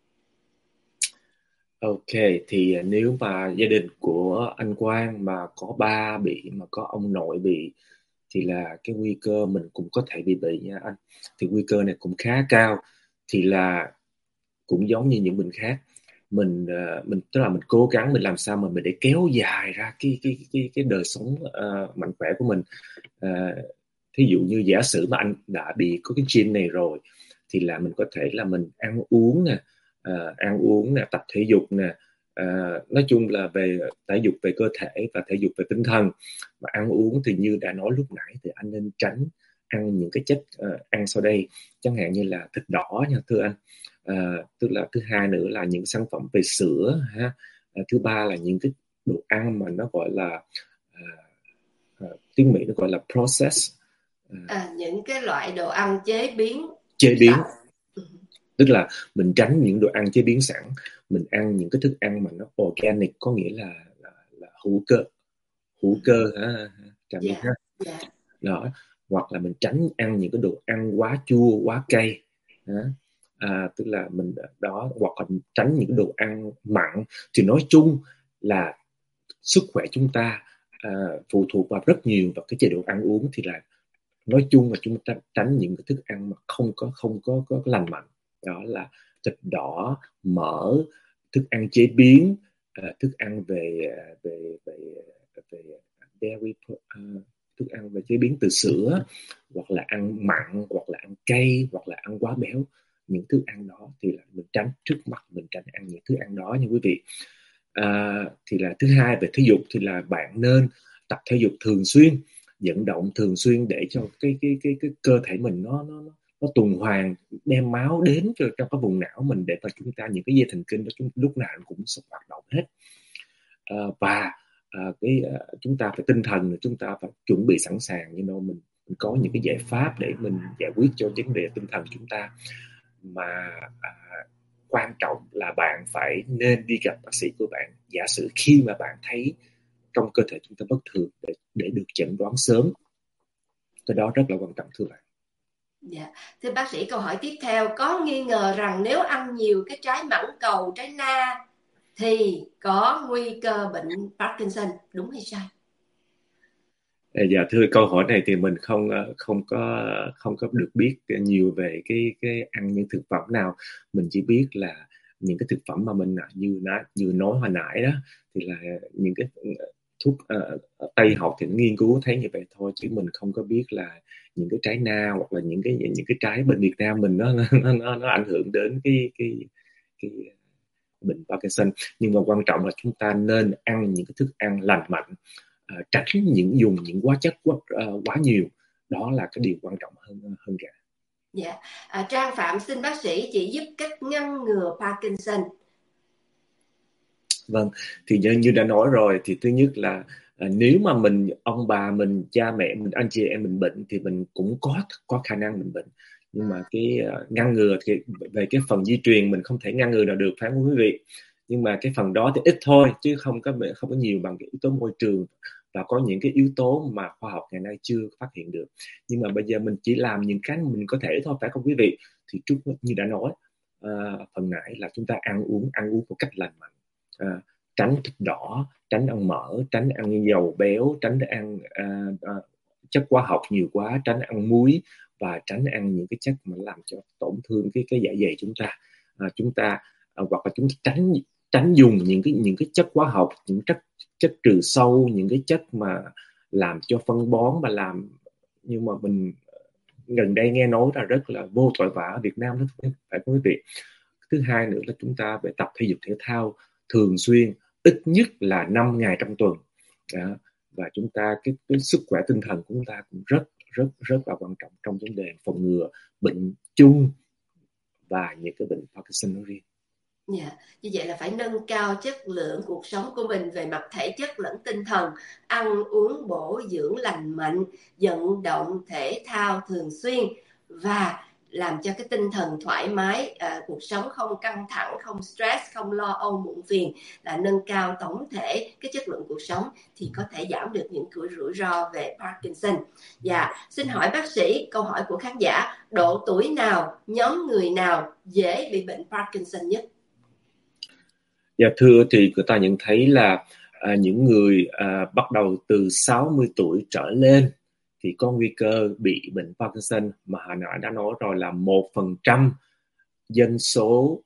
Ok, thì nếu mà gia đình của anh Quang mà có ba bị, mà có ông nội bị, thì là cái nguy cơ mình cũng có thể bị nha anh. Thì nguy cơ này cũng khá cao. Thì là cũng giống như những bệnh khác, mình tức là mình cố gắng mình làm sao mà mình để kéo dài ra cái đời sống mạnh khỏe của mình. Thí dụ như giả sử mà anh đã bị có cái gene này rồi, thì là mình có thể là mình ăn uống nè, tập thể dục nè, nói chung là về thể dục về cơ thể và thể dục về tinh thần. Mà ăn uống thì như đã nói lúc nãy, thì anh nên tránh ăn những cái chất ăn sau đây, chẳng hạn như là thịt đỏ nha thưa anh. Tức là thứ hai nữa là những sản phẩm về sữa ha. Thứ ba là những cái đồ ăn mà nó gọi là tiếng Mỹ nó gọi là processed, Những cái loại đồ ăn chế biến Chế biến, sẵn. tức là mình tránh những đồ ăn chế biến sẵn, mình ăn những cái thức ăn mà nó organic, có nghĩa là hữu cơ hả Trà My ha. Đó, hoặc là mình tránh ăn những cái đồ ăn quá chua quá cay đó. Tức là mình đó, hoặc là mình tránh những cái đồ ăn mặn. Thì nói chung là sức khỏe chúng ta phụ thuộc vào rất nhiều vào cái chế độ ăn uống. Thì là nói chung là chúng ta tránh những cái thức ăn mà không có lành mạnh, đó là thịt đỏ, mỡ, thức ăn chế biến, thức ăn về dairy, thức ăn về chế biến từ sữa, hoặc là ăn mặn, hoặc là ăn cay, hoặc là ăn quá béo. Những thức ăn đó thì là mình tránh, trước mắt mình tránh ăn những thức ăn đó nha quý vị. Thì là thứ hai, về thể dục thì là bạn nên tập thể dục thường xuyên, vận động thường xuyên để cho cái cơ thể mình nó tuần hoàn, đem máu đến cho trong cái vùng não mình, để mà chúng ta, những cái dây thần kinh đó lúc nào cũng sẽ hoạt động hết. Và chúng ta phải tinh thần, chúng ta phải chuẩn bị sẵn sàng, mình có những cái giải pháp để mình giải quyết cho vấn đề tinh thần chúng ta. Mà quan trọng là bạn phải nên đi gặp bác sĩ của bạn, giả sử khi mà bạn thấy trong cơ thể chúng ta bất thường, để được chẩn đoán sớm. Cái đó rất là quan trọng thưa bạn. Dạ. Thưa bác sĩ, câu hỏi tiếp theo, có nghi ngờ rằng nếu ăn nhiều cái trái mãng cầu, trái na thì có nguy cơ bệnh Parkinson, đúng hay sai? Dạ thưa, câu hỏi này thì mình không có được biết nhiều về cái ăn những thực phẩm nào. Mình chỉ biết là những cái thực phẩm mà mình như nói hồi nãy đó, thì là những cái thuốc Tây học thì nghiên cứu thấy như vậy thôi, chứ mình không có biết là những cái trái na hoặc là những cái trái bên Việt Nam mình nó ảnh hưởng đến cái bệnh Parkinson. Nhưng mà quan trọng là chúng ta nên ăn những cái thức ăn lành mạnh, tránh dùng những hóa chất quá nhiều. Đó là cái điều quan trọng hơn cả. Dạ. Trang Phạm xin bác sĩ chỉ giúp cách ngăn ngừa Parkinson. Vâng, thì như đã nói rồi, thì thứ nhất là nếu mà ông bà mình, cha mẹ mình, anh chị em mình bệnh thì mình cũng có khả năng mình bệnh. Nhưng mà cái ngăn ngừa thì về cái phần di truyền mình không thể ngăn ngừa nào được, phải không quý vị? Nhưng mà cái phần đó thì ít thôi, chứ không có nhiều bằng cái yếu tố môi trường, và có những cái yếu tố mà khoa học ngày nay chưa phát hiện được. Nhưng mà bây giờ mình chỉ làm những cái mình có thể thôi, phải không quý vị? Thì như đã nói phần nãy là chúng ta ăn uống một cách lành mạnh. Tránh thịt đỏ, tránh ăn mỡ, tránh ăn dầu béo, tránh ăn chất hóa học nhiều quá, tránh ăn muối, và tránh ăn những cái chất mà làm cho tổn thương cái dạ dày chúng ta. Hoặc là chúng ta tránh dùng những cái chất hóa học, những chất trừ sâu, những cái chất mà làm cho phân bón, mà làm, nhưng mà mình gần đây nghe nói là rất là vô tội vạ ở Việt Nam đó, phải không quý vị? Thứ hai nữa là chúng ta phải tập thể dục thể thao thường xuyên, ít nhất là 5 ngày trong tuần. Đó. Và chúng ta cái sức khỏe tinh thần của chúng ta cũng rất là quan trọng trong vấn đề phòng ngừa bệnh chung và những cái bệnh Parkinson nói riêng. Dạ, như vậy là phải nâng cao chất lượng cuộc sống của mình về mặt thể chất lẫn tinh thần, ăn uống bổ dưỡng lành mạnh, vận động thể thao thường xuyên và làm cho cái tinh thần thoải mái, cuộc sống không căng thẳng, không stress, không lo âu muộn phiền, là nâng cao tổng thể cái chất lượng cuộc sống thì có thể giảm được những rủi ro về Parkinson. Dạ, xin hỏi bác sĩ, câu hỏi của khán giả, độ tuổi nào, nhóm người nào dễ bị bệnh Parkinson nhất? Dạ thưa, thì người ta nhận thấy là những người bắt đầu từ 60 tuổi trở lên thì có nguy cơ bị bệnh Parkinson, mà hồi nãy đã nói rồi là 1% dân số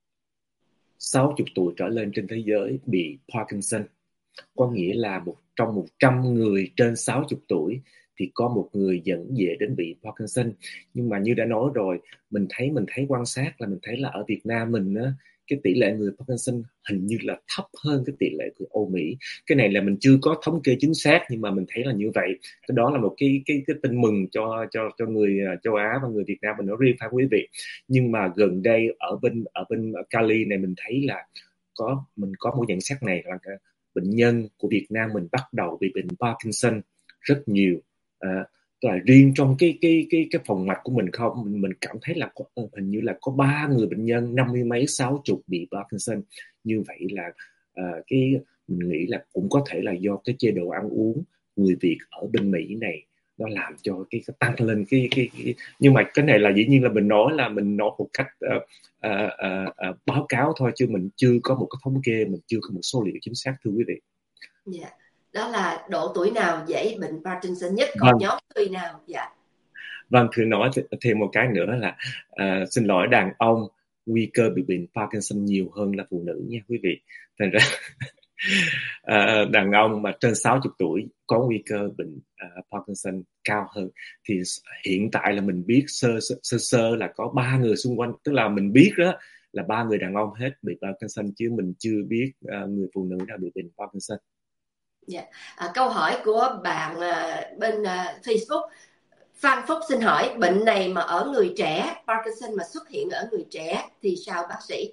60 tuổi trở lên trên thế giới bị Parkinson. Có nghĩa là trong 100 người trên 60 tuổi thì có một người dẫn dễ đến bị Parkinson. Nhưng mà như đã nói rồi, mình thấy quan sát là mình thấy là ở Việt Nam mình á, cái tỷ lệ người Parkinson hình như là thấp hơn cái tỷ lệ người Âu Mỹ. Cái này là mình chưa có thống kê chính xác, nhưng mà mình thấy là như vậy. Cái đó là một cái tin mừng cho người châu Á và người Việt Nam mình nói riêng, phải quý vị. Nhưng mà gần đây ở bên Cali này, mình thấy là mình có một nhận xét này là bệnh nhân của Việt Nam mình bắt đầu bị bệnh Parkinson rất nhiều. là riêng trong cái phòng mạch của mình không, mình cảm thấy là hình như là có 3 người bệnh nhân 50 mấy 60 bị Parkinson. Như vậy là cái mình nghĩ là cũng có thể là do cái chế độ ăn uống người Việt ở bên Mỹ này nó làm cho cái tăng lên cái nhưng mà cái này là dĩ nhiên là mình nói một cách báo cáo thôi, chứ mình chưa có một cái thống kê, mình chưa có một số liệu chính xác, thưa quý vị. Dạ. Đó là độ tuổi nào dễ bệnh Parkinson nhất, còn Vâng. nhóm tuổi nào? Dạ. Vâng, thưa nói thêm một cái nữa là xin lỗi, đàn ông nguy cơ bị bệnh Parkinson nhiều hơn là phụ nữ nha quý vị. Thành ra đàn ông mà trên 60 tuổi có nguy cơ bệnh Parkinson cao hơn. Thì hiện tại là mình biết sơ là có 3 người xung quanh, tức là mình biết đó là 3 người đàn ông hết bị Parkinson, chứ mình chưa biết người phụ nữ nào bị bệnh Parkinson. Dạ. Câu hỏi của bạn bên Facebook, Phan Phúc xin hỏi, bệnh này mà ở người trẻ, Parkinson mà xuất hiện ở người trẻ thì sao bác sĩ?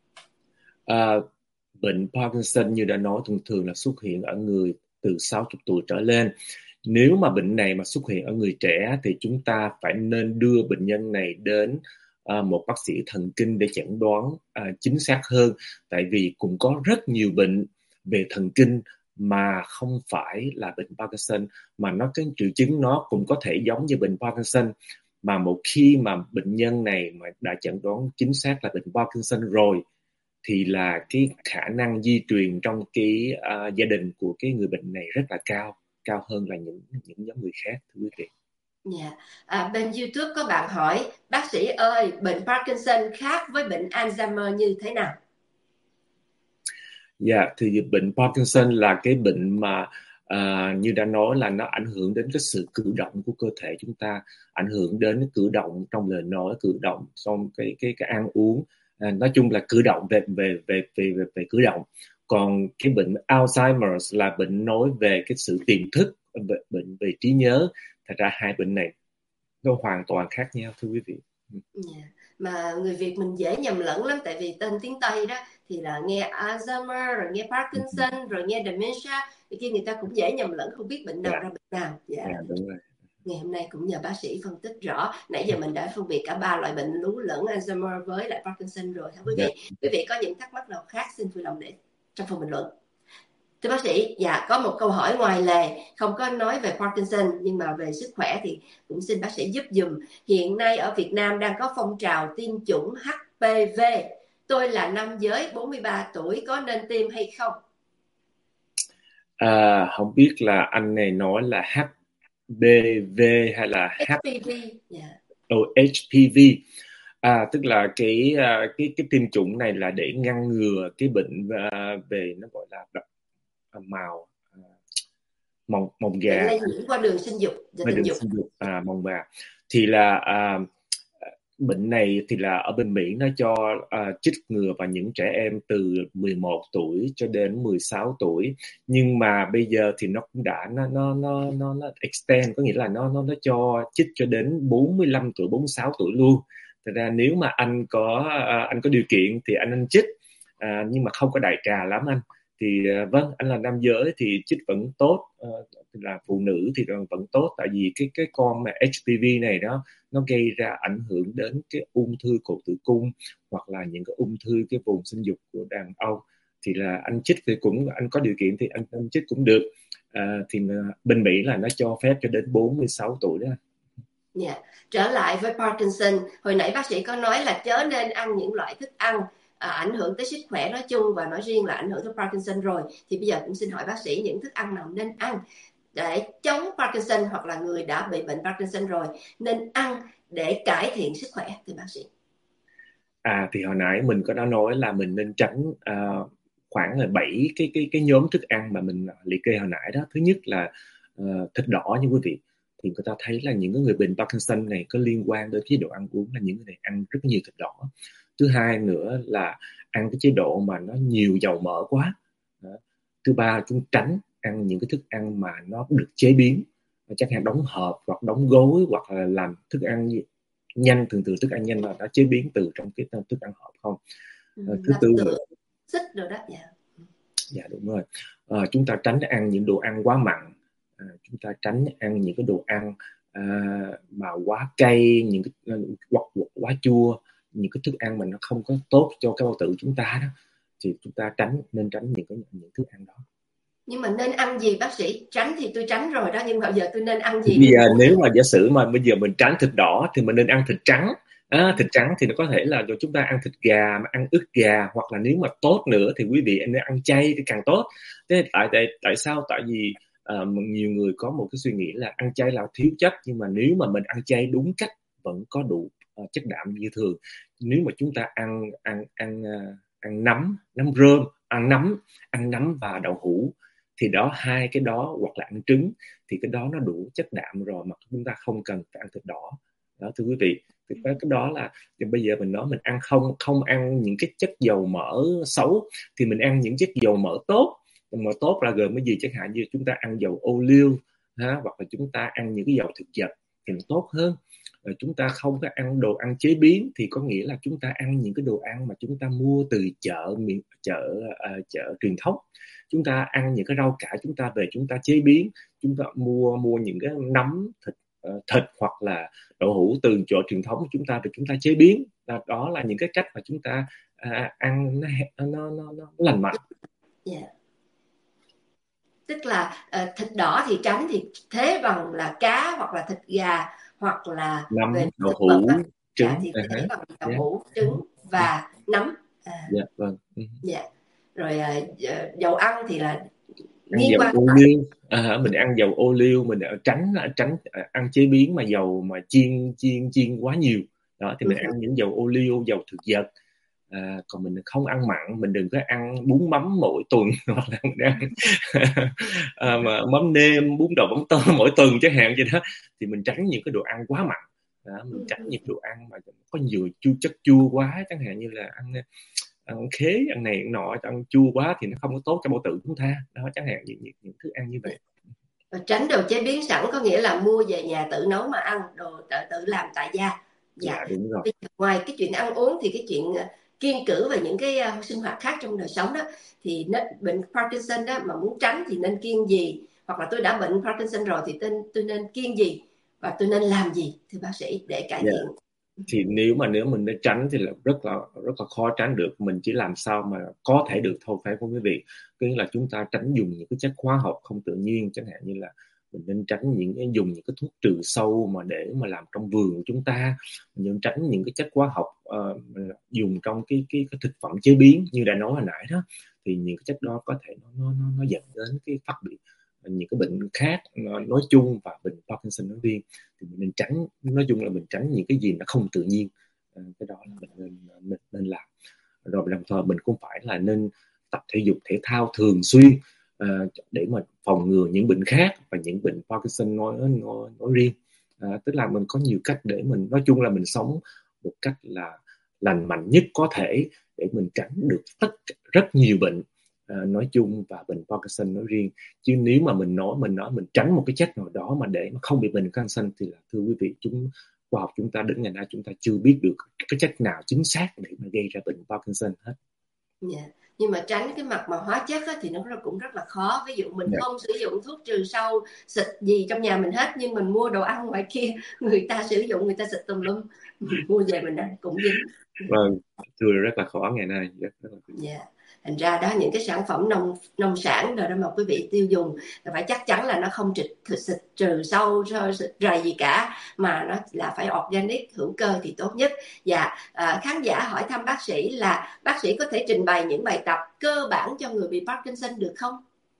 Bệnh Parkinson như đã nói thường thường là xuất hiện ở người từ 60 tuổi trở lên. Nếu mà bệnh này mà xuất hiện ở người trẻ thì chúng ta phải nên đưa bệnh nhân này đến một bác sĩ thần kinh để chẩn đoán chính xác hơn. Tại vì cũng có rất nhiều bệnh về thần kinh mà không phải là bệnh Parkinson, mà cái triệu chứng nó cũng có thể giống như bệnh Parkinson. Mà một khi mà bệnh nhân này mà đã chẩn đoán chính xác là bệnh Parkinson rồi thì là cái khả năng di truyền trong cái gia đình của cái người bệnh này rất là cao hơn là những nhóm người khác, thưa quý vị. Yeah. Bên YouTube có bạn hỏi, bác sĩ ơi, bệnh Parkinson khác với bệnh Alzheimer như thế nào? Dạ, thì bệnh Parkinson là cái bệnh mà như đã nói là nó ảnh hưởng đến cái sự cử động của cơ thể chúng ta, ảnh hưởng đến cái cử động trong lời nói, cử động trong cái ăn uống, nói chung là cử động về cử động. Còn cái bệnh Alzheimer là bệnh nói về cái sự tiềm thức, bệnh về trí nhớ. Thật ra hai bệnh này nó hoàn toàn khác nhau, thưa quý vị. Yeah. Mà người Việt mình dễ nhầm lẫn lắm, tại vì tên tiếng Tây đó thì là nghe Alzheimer, rồi nghe Parkinson, rồi nghe dementia, thì khi người ta cũng dễ nhầm lẫn, không biết bệnh nào ra bệnh nào. Dạ. Đúng rồi. Ngày hôm nay cũng nhờ bác sĩ phân tích rõ. Nãy giờ mình đã phân biệt cả ba loại bệnh lú lẫn Alzheimer với lại Parkinson rồi. Thưa quý vị, quý vị có những thắc mắc nào khác xin vui lòng để trong phần bình luận. Thưa bác sĩ, dạ có một câu hỏi ngoài lề, không có nói về Parkinson nhưng mà về sức khỏe thì cũng xin bác sĩ giúp dùm. Hiện nay ở Việt Nam đang có phong trào tiêm chủng HPV. Tôi là nam giới 43 tuổi, có nên tiêm hay không? Không biết là anh này nói là HPV hay là HPV. HPV. Tức là cái tiêm chủng này là để ngăn ngừa cái bệnh về nó gọi là màu mồng gà, Bệnh lây nhiễm qua đường sinh dục và tình dục. mồng gà. Thì là bệnh này thì là ở bên Mỹ nó cho chích ngừa vào những trẻ em từ 11 tuổi cho đến 16 tuổi, nhưng mà bây giờ thì nó cũng đã nó extend, có nghĩa là nó cho chích cho đến 45 tuổi 46 tuổi luôn. Thật ra nếu mà anh có điều kiện thì anh chích, nhưng mà không có đại trà lắm anh. Thì vâng, anh là nam giới thì chích vẫn tốt, là phụ nữ thì vẫn tốt, tại vì cái con mà HPV này đó nó gây ra ảnh hưởng đến cái ung thư cổ tử cung hoặc là những cái ung thư cái vùng sinh dục của đàn ông. Thì là anh chích thì cũng, anh có điều kiện thì anh chích cũng được. Thì bên Mỹ là nó cho phép cho đến 46 tuổi đó. Yeah. Trở lại với Parkinson, hồi nãy bác sĩ có nói là chớ nên ăn những loại thức ăn ảnh hưởng tới sức khỏe nói chung và nói riêng là ảnh hưởng tới Parkinson rồi, thì bây giờ cũng xin hỏi bác sĩ những thức ăn nào nên ăn để chống Parkinson, hoặc là người đã bị bệnh Parkinson rồi nên ăn để cải thiện sức khỏe, thưa bác sĩ? Thì hồi nãy mình có đã nói là mình nên tránh khoảng là 7 cái nhóm thức ăn mà mình liệt kê hồi nãy đó. Thứ nhất là thịt đỏ như quý vị, thì người ta thấy là những người bệnh Parkinson này có liên quan đến chế độ ăn uống là những người này ăn rất nhiều thịt đỏ. Thứ hai nữa là ăn cái chế độ mà nó nhiều dầu mỡ quá. Thứ ba, chúng tránh ăn những cái thức ăn mà nó được chế biến, chẳng hạn đóng hộp hoặc đóng gói, hoặc là làm thức ăn nhanh. Thường thức ăn nhanh là đã chế biến từ trong cái thức ăn hộp không. Thứ tư nữa, xích rồi đó. Dạ đúng rồi. Chúng ta tránh ăn những đồ ăn quá mặn, chúng ta tránh ăn những cái đồ ăn mà quá cay, những cái hoặc quá chua, những cái thức ăn mà nó không có tốt cho cái bao tử chúng ta đó, thì chúng ta nên tránh những thức ăn đó. Nhưng mà nên ăn gì bác sĩ? Tránh thì tôi tránh rồi đó, nhưng mà giờ tôi nên ăn Thì gì? bây giờ nếu mà giả sử mà bây giờ mình tránh thịt đỏ thì mình nên ăn thịt trắng. Thịt trắng thì nó có thể là chúng ta ăn thịt gà, mà ăn ức gà, hoặc là nếu mà tốt nữa thì quý vị nên ăn chay thì càng tốt. Thế tại sao? Tại vì nhiều người có một cái suy nghĩ là ăn chay là thiếu chất, nhưng mà nếu mà mình ăn chay đúng cách vẫn có đủ chất đạm như thường. Nếu mà chúng ta ăn nấm rơm, ăn nấm và đậu hũ, thì hai cái đó, hoặc là ăn trứng, thì cái đó nó đủ chất đạm rồi mà chúng ta không cần phải ăn thịt đỏ đó, thưa quý vị. Thì cái đó là bây giờ mình nói mình ăn không ăn những cái chất dầu mỡ xấu, thì mình ăn những chất dầu mỡ tốt. Mà tốt là gồm cái gì? Chẳng hạn như chúng ta ăn dầu ô liu hoặc là chúng ta ăn những cái dầu thực vật thì nó tốt hơn. Chúng ta không có ăn đồ ăn chế biến, thì có nghĩa là chúng ta ăn những cái đồ ăn mà chúng ta mua từ chợ truyền thống. Chúng ta ăn những cái rau cải chúng ta về chúng ta chế biến, chúng ta mua những cái nấm, thịt hoặc là đậu hũ từ chỗ truyền thống của chúng ta, thì chúng ta chế biến. Đó là những cái cách mà chúng ta ăn nó lành mạnh. Yeah. Tức là thịt đỏ thì tránh, thì thế bằng là cá hoặc là thịt gà, hoặc là nấm, về đậu thực hũ, vật trứng. thì thế bằng đậu hũ, trứng và nấm. Vâng. Rồi dầu ăn thì là ăn liên dầu quan ô liu. Mình ăn dầu ô liu, mình tránh ăn chế biến mà dầu mà chiên quá nhiều đó, thì mình ăn những dầu ô liu, dầu thực vật. Còn mình không ăn mặn, mình đừng có ăn bún mắm mỗi tuần hoặc là mình ăn mà mắm nêm, bún đậu mắm tôm mỗi tuần chẳng hạn vậy đó. Thì mình tránh những cái đồ ăn quá mặn đó, mình tránh những đồ ăn mà có nhiều chất chua quá, chẳng hạn như là ăn khế, ăn này ăn nọ, ăn chua quá thì nó không có tốt cho bao tử chúng ta đó, chẳng hạn những thức ăn như vậy. Tránh đồ chế biến sẵn có nghĩa là mua về nhà tự nấu mà ăn, đồ tự làm tại gia. Dạ đúng rồi. Ngoài cái chuyện ăn uống thì cái chuyện kiêng cữ và những cái sinh hoạt khác trong đời sống đó, thì bệnh Parkinson đó mà muốn tránh thì nên kiêng gì, hoặc là tôi đã bệnh Parkinson rồi thì tôi nên kiêng gì và tôi nên làm gì thưa bác sĩ để cải thiện? Thì nếu mình để tránh thì là rất là khó tránh được. Mình chỉ làm sao mà có thể được thôi, phải không quý vị? Tức là chúng ta tránh dùng những cái chất hóa học không tự nhiên, chẳng hạn như là mình nên tránh dùng những cái thuốc trừ sâu mà để mà làm trong vườn của chúng ta. Mình nên tránh những cái chất hóa học dùng trong cái thực phẩm chế biến như đã nói hồi nãy đó. Thì những cái chất đó có thể nó dẫn đến cái phát triển những cái bệnh khác nói chung và bệnh Parkinson nói riêng. Thì mình nên tránh, nói chung là mình tránh những cái gì nó không tự nhiên. Cái đó là mình nên làm. Rồi đồng thời mình cũng phải là nên tập thể dục thể thao thường xuyên để mà phòng ngừa những bệnh khác và những bệnh Parkinson nói riêng. Tức là mình có nhiều cách để mình, nói chung là mình sống một cách là lành mạnh nhất có thể để mình tránh được rất nhiều bệnh nói chung và bệnh Parkinson nói riêng. Chứ nếu mà mình nói tránh một cái chất nào đó mà để mà không bị bệnh Parkinson thì là, thưa quý vị, khoa học chúng ta đến ngày nay chúng ta chưa biết được cái chất nào chính xác để mà gây ra bệnh Parkinson hết. Nhưng mà tránh cái mặt mà hóa chất thì nó cũng rất là khó. Ví dụ mình không sử dụng thuốc trừ sâu xịt gì trong nhà mình hết, nhưng mình mua đồ ăn ngoài kia người ta sử dụng, người ta xịt tùm lum, mua về mình ăn cũng dính. Vâng, thưa rất là khó ngày nay. Thành ra đó, những cái sản phẩm nông sản rồi đó mà quý vị tiêu dùng là phải chắc chắn là nó không xịt trừ sâu xịt rầy gì cả, mà nó là phải organic, hữu cơ thì tốt nhất. Và khán giả hỏi thăm bác sĩ là bác sĩ có thể trình bày những bài tập cơ bản cho người bị Parkinson được không?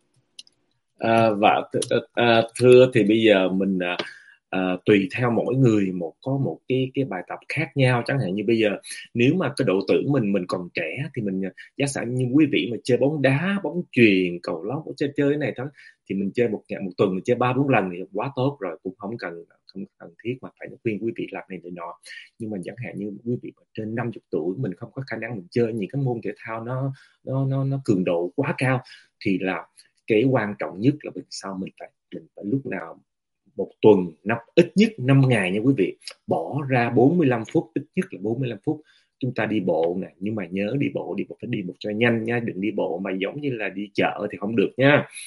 Thưa, thì bây giờ mình tùy theo mỗi người có một cái bài tập khác nhau. Chẳng hạn như bây giờ nếu mà cái độ tuổi mình còn trẻ thì mình giả sử như quý vị mà chơi bóng đá, bóng chuyền, cầu lông, chơi cái này thôi, thì mình chơi một tuần mình chơi 3-4 lần thì quá tốt rồi, cũng không cần thiết mà phải khuyên quý vị làm này để nọ. Nhưng mà chẳng hạn như quý vị trên 50 tuổi mình không có khả năng mình chơi những cái môn thể thao nó cường độ quá cao, thì là cái quan trọng nhất là mình phải lúc nào một tuần ít nhất 5 ngày nha quý vị, bỏ ra 45 phút, ít nhất là 45 phút chúng ta đi bộ nè. Nhưng mà nhớ đi bộ phải đi bộ cho nhanh nha, đừng đi bộ mà giống như là đi chợ thì không được nha.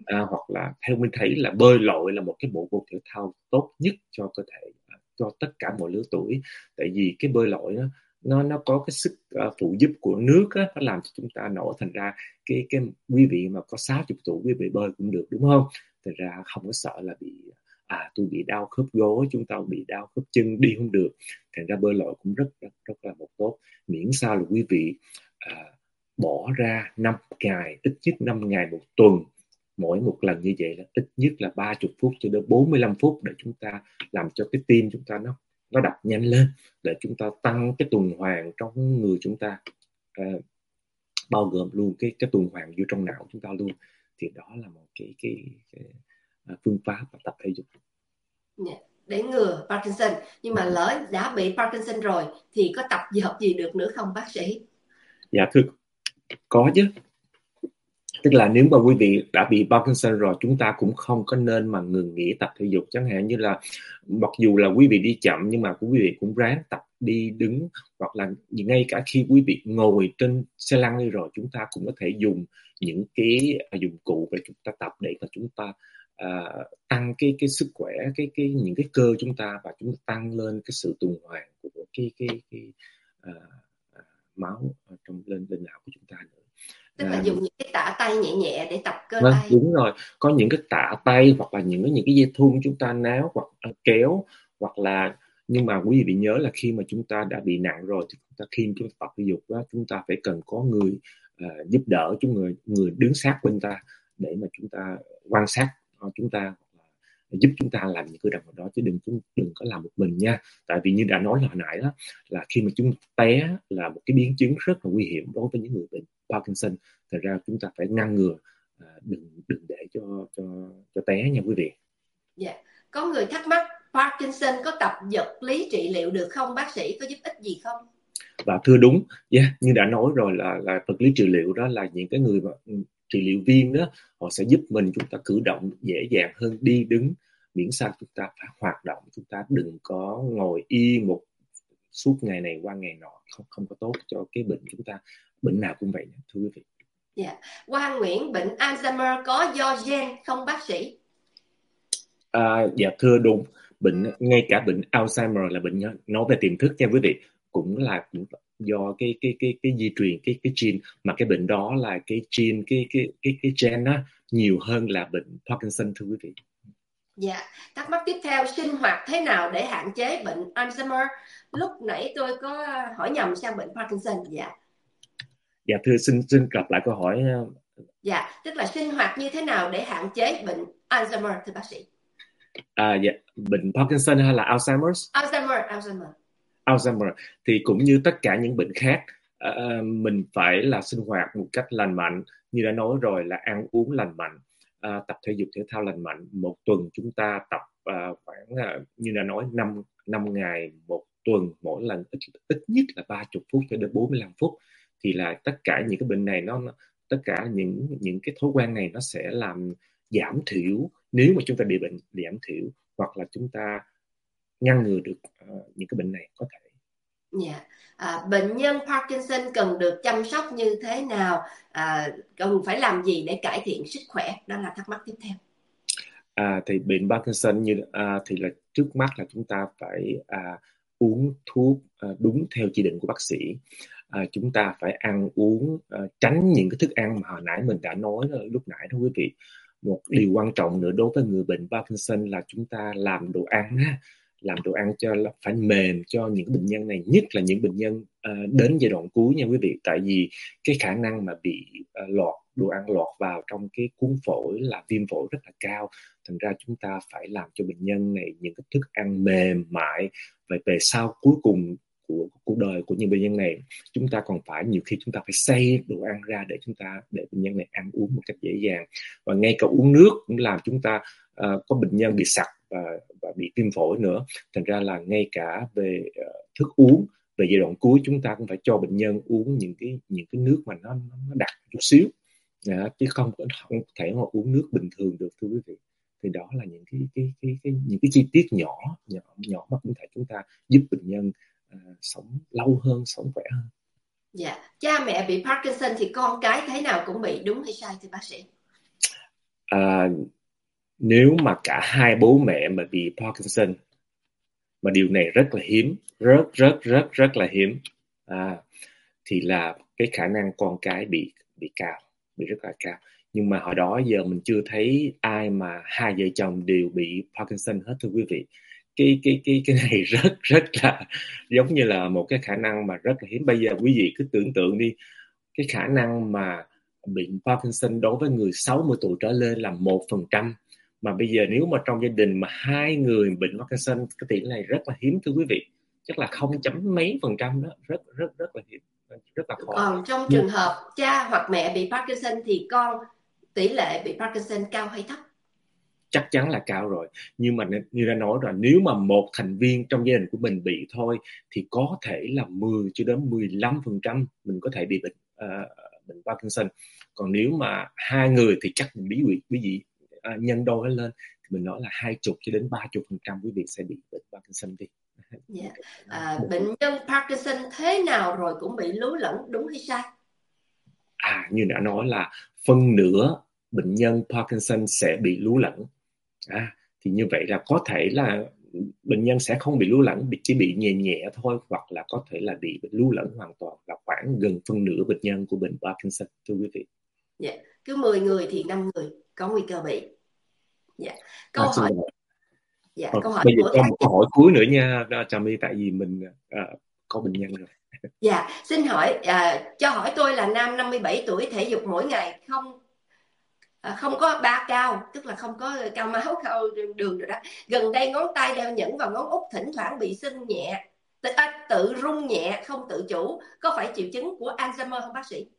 Hoặc là theo mình thấy là bơi lội là một cái bộ môn thể thao tốt nhất cho cơ thể, cho tất cả mọi lứa tuổi. Tại vì cái bơi lội nó có cái sức phụ giúp của nước á, nó làm cho chúng ta nổi. Thành ra cái quý vị mà có 60 tuổi quý vị bơi cũng được, đúng không? Thành ra không có sợ là bị tôi bị đau khớp gối, chúng ta bị đau khớp chân đi không được. Thành ra bơi lội cũng rất là một tốt, miễn sao là quý vị bỏ ra 5 ngày, ít nhất 5 ngày một tuần, mỗi một lần như vậy là ít nhất là 30 phút cho đến 45 phút để chúng ta làm cho cái tim chúng ta nó đập nhanh lên, để chúng ta tăng cái tuần hoàn trong người chúng ta, bao gồm luôn cái tuần hoàn vô trong não chúng ta luôn. Thì đó là một cái phương pháp tập thể dục để ngừa Parkinson. Nhưng mà lỡ đã bị Parkinson rồi thì có tập hợp gì được nữa không bác sĩ? Dạ thưa, có chứ. Tức là nếu mà quý vị đã bị Parkinson rồi, chúng ta cũng không có nên mà ngừng nghỉ tập thể dục. Chẳng hạn như là mặc dù là quý vị đi chậm nhưng mà quý vị cũng ráng tập đi đứng, hoặc là ngay cả khi quý vị ngồi trên xe lăn đi rồi, chúng ta cũng có thể dùng những cái dụng cụ để chúng ta tập, để mà chúng ta tăng cái sức khỏe, những cái cơ chúng ta, và chúng ta tăng lên cái sự tuần hoàn của cái máu trong lên não của chúng ta nữa. Tức là dùng những cái tạ tay nhẹ nhẹ để tập cơ Vâng, tay. đúng rồi. Có những cái tạ tay, hoặc là những cái dây thun chúng ta náo hoặc kéo, hoặc là, nhưng mà quý vị nhớ là khi mà chúng ta đã bị nặng rồi thì khi chúng ta tập thể dục đó, chúng ta phải cần có người giúp đỡ, người đứng sát bên ta để mà chúng ta quan sát chúng ta, giúp chúng ta làm những cử động đó, chứ đừng có làm một mình nha. Tại vì như đã nói hồi nãy đó, là khi mà chúng té là một cái biến chứng rất là nguy hiểm đối với những người bệnh Parkinson. Thật ra chúng ta phải ngăn ngừa, đừng để cho té nha quý vị. Dạ. Có người thắc mắc Parkinson có tập vật lý trị liệu được không bác sĩ, có giúp ích gì không? Và thưa đúng, như đã nói rồi, là vật lý trị liệu đó là những cái người mà trị liệu viên đó, họ sẽ giúp mình chúng ta cử động dễ dàng hơn, đi đứng, miễn sao chúng ta phải hoạt động, chúng ta đừng có ngồi yên một suốt ngày này qua ngày nọ, không có tốt cho cái bệnh chúng ta. Bệnh nào cũng vậy, thưa quý vị. Dạ. Quang Nguyễn, bệnh Alzheimer có do gen không bác sĩ? Dạ thưa đúng, ngay cả bệnh Alzheimer là bệnh nói về tiềm thức nha quý vị, cũng do cái di truyền, cái gene, mà cái bệnh đó là cái gene, cái gen đó nhiều hơn là bệnh Parkinson, thưa quý vị. Dạ. Thắc mắc tiếp theo, sinh hoạt thế nào để hạn chế bệnh Alzheimer? Lúc nãy tôi có hỏi nhầm sang bệnh Parkinson. Dạ thưa, xin lặp lại câu hỏi. Dạ, tức là sinh hoạt như thế nào để hạn chế bệnh Alzheimer thưa bác sĩ? Dạ, bệnh Parkinson hay là Alzheimer's? Alzheimer. Thì cũng như tất cả những bệnh khác, mình phải là sinh hoạt một cách lành mạnh, như đã nói rồi, là ăn uống lành mạnh, tập thể dục thể thao lành mạnh. Một tuần chúng ta tập khoảng như đã nói 5 ngày một tuần, mỗi lần ít nhất là 30 phút cho đến 45 phút, thì là tất cả những cái bệnh này, tất cả những cái thói quen này nó sẽ làm giảm thiểu, nếu mà chúng ta bị bệnh, giảm thiểu hoặc là chúng ta ngăn ngừa được những cái bệnh này có thể. Bệnh nhân Parkinson cần được chăm sóc như thế nào, cần phải làm gì để cải thiện sức khỏe, đó là thắc mắc tiếp theo. Thì bệnh Parkinson thì là trước mắt là chúng ta phải uống thuốc đúng theo chỉ định của bác sĩ. Chúng ta phải ăn uống, tránh những cái thức ăn mà hồi nãy mình đã nói lúc nãy đó quý vị. Một điều quan trọng nữa đối với người bệnh Parkinson là chúng ta làm đồ ăn cho phải mềm cho những bệnh nhân này, nhất là những bệnh nhân đến giai đoạn cuối nha quý vị. Tại vì cái khả năng mà bị đồ ăn lọt vào trong cái cuống phổi là viêm phổi rất là cao. Thành ra chúng ta phải làm cho bệnh nhân này những cái thức ăn mềm mại, và về sau cuối cùng của cuộc đời của những bệnh nhân này, chúng ta còn phải nhiều khi chúng ta phải xay đồ ăn ra để bệnh nhân này ăn uống một cách dễ dàng. Và ngay cả uống nước cũng làm chúng ta có bệnh nhân bị sặc và bị viêm phổi nữa. Thành ra là ngay cả về thức uống, về giai đoạn cuối chúng ta cũng phải cho bệnh nhân uống những cái nước mà nó đặc chút xíu, chứ không thể mà uống nước bình thường được, thưa quý vị. Thì đó là những cái chi tiết nhỏ mà cũng thể chúng ta giúp bệnh nhân sống lâu hơn, sống khỏe hơn. Cha mẹ bị Parkinson thì con cái thế nào cũng bị, đúng hay sai thưa bác sĩ? nếu mà cả hai bố mẹ mà bị Parkinson, mà điều này rất là hiếm, rất là hiếm, thì là cái khả năng con cái bị cao, bị rất là cao. Nhưng mà hồi đó giờ mình chưa thấy ai mà hai vợ chồng đều bị Parkinson hết, thưa quý vị. Cái này rất là giống như là một cái khả năng mà rất là hiếm. Bây giờ quý vị cứ tưởng tượng đi, cái khả năng mà bệnh Parkinson đối với người 60 tuổi trở lên là 1%, mà bây giờ nếu mà trong gia đình mà hai người bệnh Parkinson, cái tỷ lệ này rất là hiếm, thưa quý vị, chắc là 0 mấy % đó, rất là hiếm, rất là khó. Còn trong trường hợp cha hoặc mẹ bị Parkinson thì con tỷ lệ bị Parkinson cao hay thấp? Chắc chắn là cao rồi, nhưng mà như đã nói rồi, nếu mà một thành viên trong gia đình của mình bị thôi thì có thể là 10 cho đến 15% mình có thể bị bệnh Parkinson. Còn nếu mà hai người thì chắc mình bị nhân đôi lên thì mình nói là 20 cho đến 30% quý vị sẽ bị bệnh Parkinson đi. Bệnh nhân Parkinson thế nào rồi cũng bị lú lẫn, đúng hay sai? Như đã nói là phân nửa bệnh nhân Parkinson sẽ bị lú lẫn. Thì như vậy là có thể là bệnh nhân sẽ không bị lú lẫn, chỉ bị nhẹ thôi, hoặc là có thể là bị lú lẫn hoàn toàn, là khoảng gần phân nửa bệnh nhân của bệnh Parkinson, thưa quý vị. Cứ 10 người thì 5 người có nguy cơ bị. Câu hỏi bây giờ có một câu hỏi cuối nữa nha Trà My, tại vì mình có bệnh nhân rồi. Xin hỏi, cho hỏi tôi là nam 57 tuổi, thể dục mỗi ngày, không có ba cao, tức là không có cao máu, cao đường rồi đó. Gần đây ngón tay đeo nhẫn và ngón út thỉnh thoảng bị sưng nhẹ, tự rung nhẹ, không tự chủ, có phải triệu chứng của Alzheimer không bác sĩ?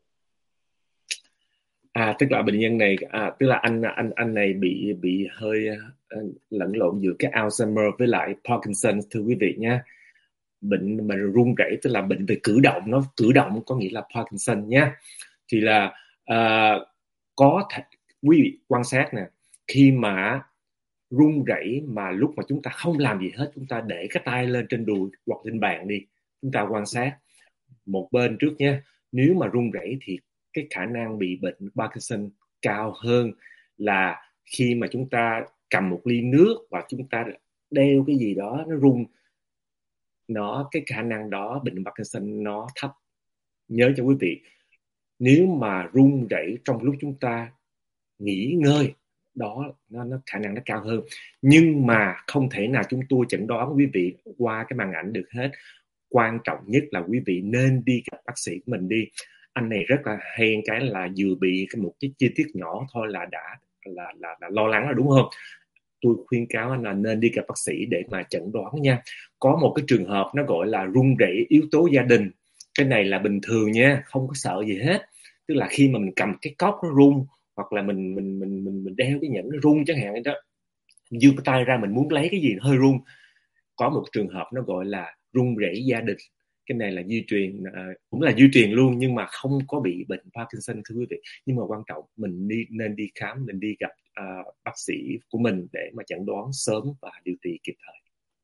Tức là bệnh nhân này, tức là anh này bị hơi lẫn lộn giữa cái Alzheimer với lại Parkinson, thưa quý vị nha. Bệnh mà run rẩy tức là bệnh về cử động, nó cử động có nghĩa là Parkinson nha. Thì là có thể quý vị quan sát nè, khi mà run rẩy mà lúc mà chúng ta không làm gì hết, chúng ta để cái tay lên trên đùi hoặc lên bàn đi, chúng ta quan sát một bên trước nha. Nếu mà run rẩy thì cái khả năng bị bệnh Parkinson cao hơn là khi mà chúng ta cầm một ly nước và chúng ta đeo cái gì đó nó rung, cái khả năng đó bệnh Parkinson nó thấp. Nhớ cho quý vị, nếu mà run rẩy trong lúc chúng ta nghỉ ngơi đó, nó khả năng nó cao hơn, nhưng mà không thể nào chúng tôi chẩn đoán quý vị qua cái màn ảnh được hết. Quan trọng nhất là quý vị nên đi gặp bác sĩ của mình đi. Anh này rất là hay cái là vừa bị một cái chi tiết nhỏ thôi là đã là lo lắng rồi, đúng không? Tôi khuyên cáo anh là nên đi gặp bác sĩ để mà chẩn đoán nha. Có một cái trường hợp nó gọi là run rẩy yếu tố gia đình. Cái này là bình thường nha, không có sợ gì hết. Tức là khi mà mình cầm cái cốc nó rung, hoặc là mình đeo cái nhẫn nó rung chẳng hạn đó, giơ cái tay ra mình muốn lấy cái gì nó hơi rung. Có một trường hợp nó gọi là run rẩy gia đình. Cái này là di truyền, cũng là di truyền luôn, nhưng mà không có bị bệnh Parkinson, thưa quý vị. Nhưng mà quan trọng mình nên đi khám, mình đi gặp bác sĩ của mình để mà chẩn đoán sớm và điều trị kịp thời.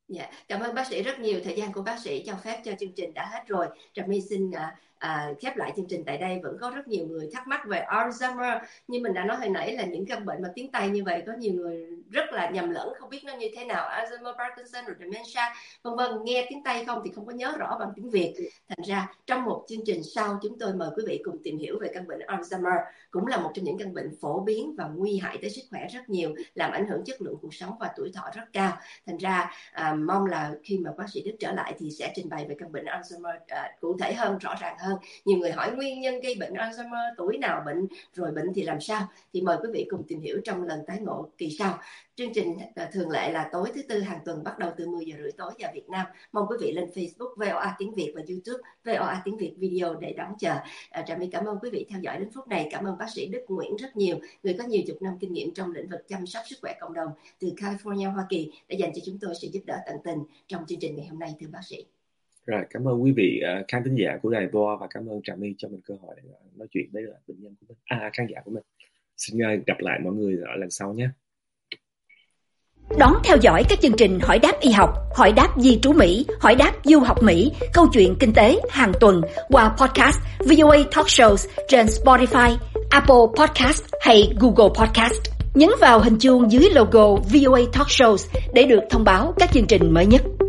Cảm ơn bác sĩ rất nhiều. Thời gian của bác sĩ cho phép cho chương trình đã hết rồi. Trà My xin khép lại chương trình tại đây. Vẫn có rất nhiều người thắc mắc về Alzheimer. Như mình đã nói hồi nãy là những căn bệnh mà tiếng Tây như vậy, có nhiều người rất là nhầm lẫn, không biết nó như thế nào. Alzheimer, Parkinson rồi dementia vân vân, nghe tiếng Tây không thì không có nhớ rõ bằng tiếng Việt. Thành ra trong một chương trình sau, chúng tôi mời quý vị cùng tìm hiểu về căn bệnh Alzheimer, cũng là một trong những căn bệnh phổ biến và nguy hại tới sức khỏe rất nhiều, làm ảnh hưởng chất lượng cuộc sống và tuổi thọ rất cao. Thành ra mong là khi mà bác sĩ Đức trở lại thì sẽ trình bày về căn bệnh Alzheimer cụ thể hơn, rõ ràng hơn. Nhiều người hỏi nguyên nhân gây bệnh Alzheimer, tuổi nào bệnh, rồi bệnh thì làm sao, thì mời quý vị cùng tìm hiểu trong lần tái ngộ kỳ sau. Chương trình thường lệ là tối thứ Tư hàng tuần, bắt đầu từ 10 giờ rưỡi tối giờ Việt Nam. Mong quý vị lên Facebook VOA Tiếng Việt và YouTube VOA Tiếng Việt Video để đón chờ. Trà My cảm ơn quý vị theo dõi đến phút này. Cảm ơn bác sĩ Đức Nguyễn rất nhiều, người có nhiều chục năm kinh nghiệm trong lĩnh vực chăm sóc sức khỏe cộng đồng từ California, Hoa Kỳ, đã dành cho chúng tôi sự giúp đỡ tận tình trong chương trình ngày hôm nay, thưa bác sĩ. Rồi, cảm ơn quý vị khán thính giả của đài VOA và cảm ơn Trà My cho mình cơ hội nói chuyện với bệnh nhân của mình, khán giả của mình. Xin gặp lại mọi người ở lần sau nhé. Đón theo dõi các chương trình Hỏi đáp y học, Hỏi đáp di trú Mỹ, Hỏi đáp du học Mỹ, Câu chuyện kinh tế hàng tuần qua podcast VOA Talk Shows trên Spotify, Apple Podcast hay Google Podcast. Nhấn vào hình chuông dưới logo VOA Talk Shows để được thông báo các chương trình mới nhất.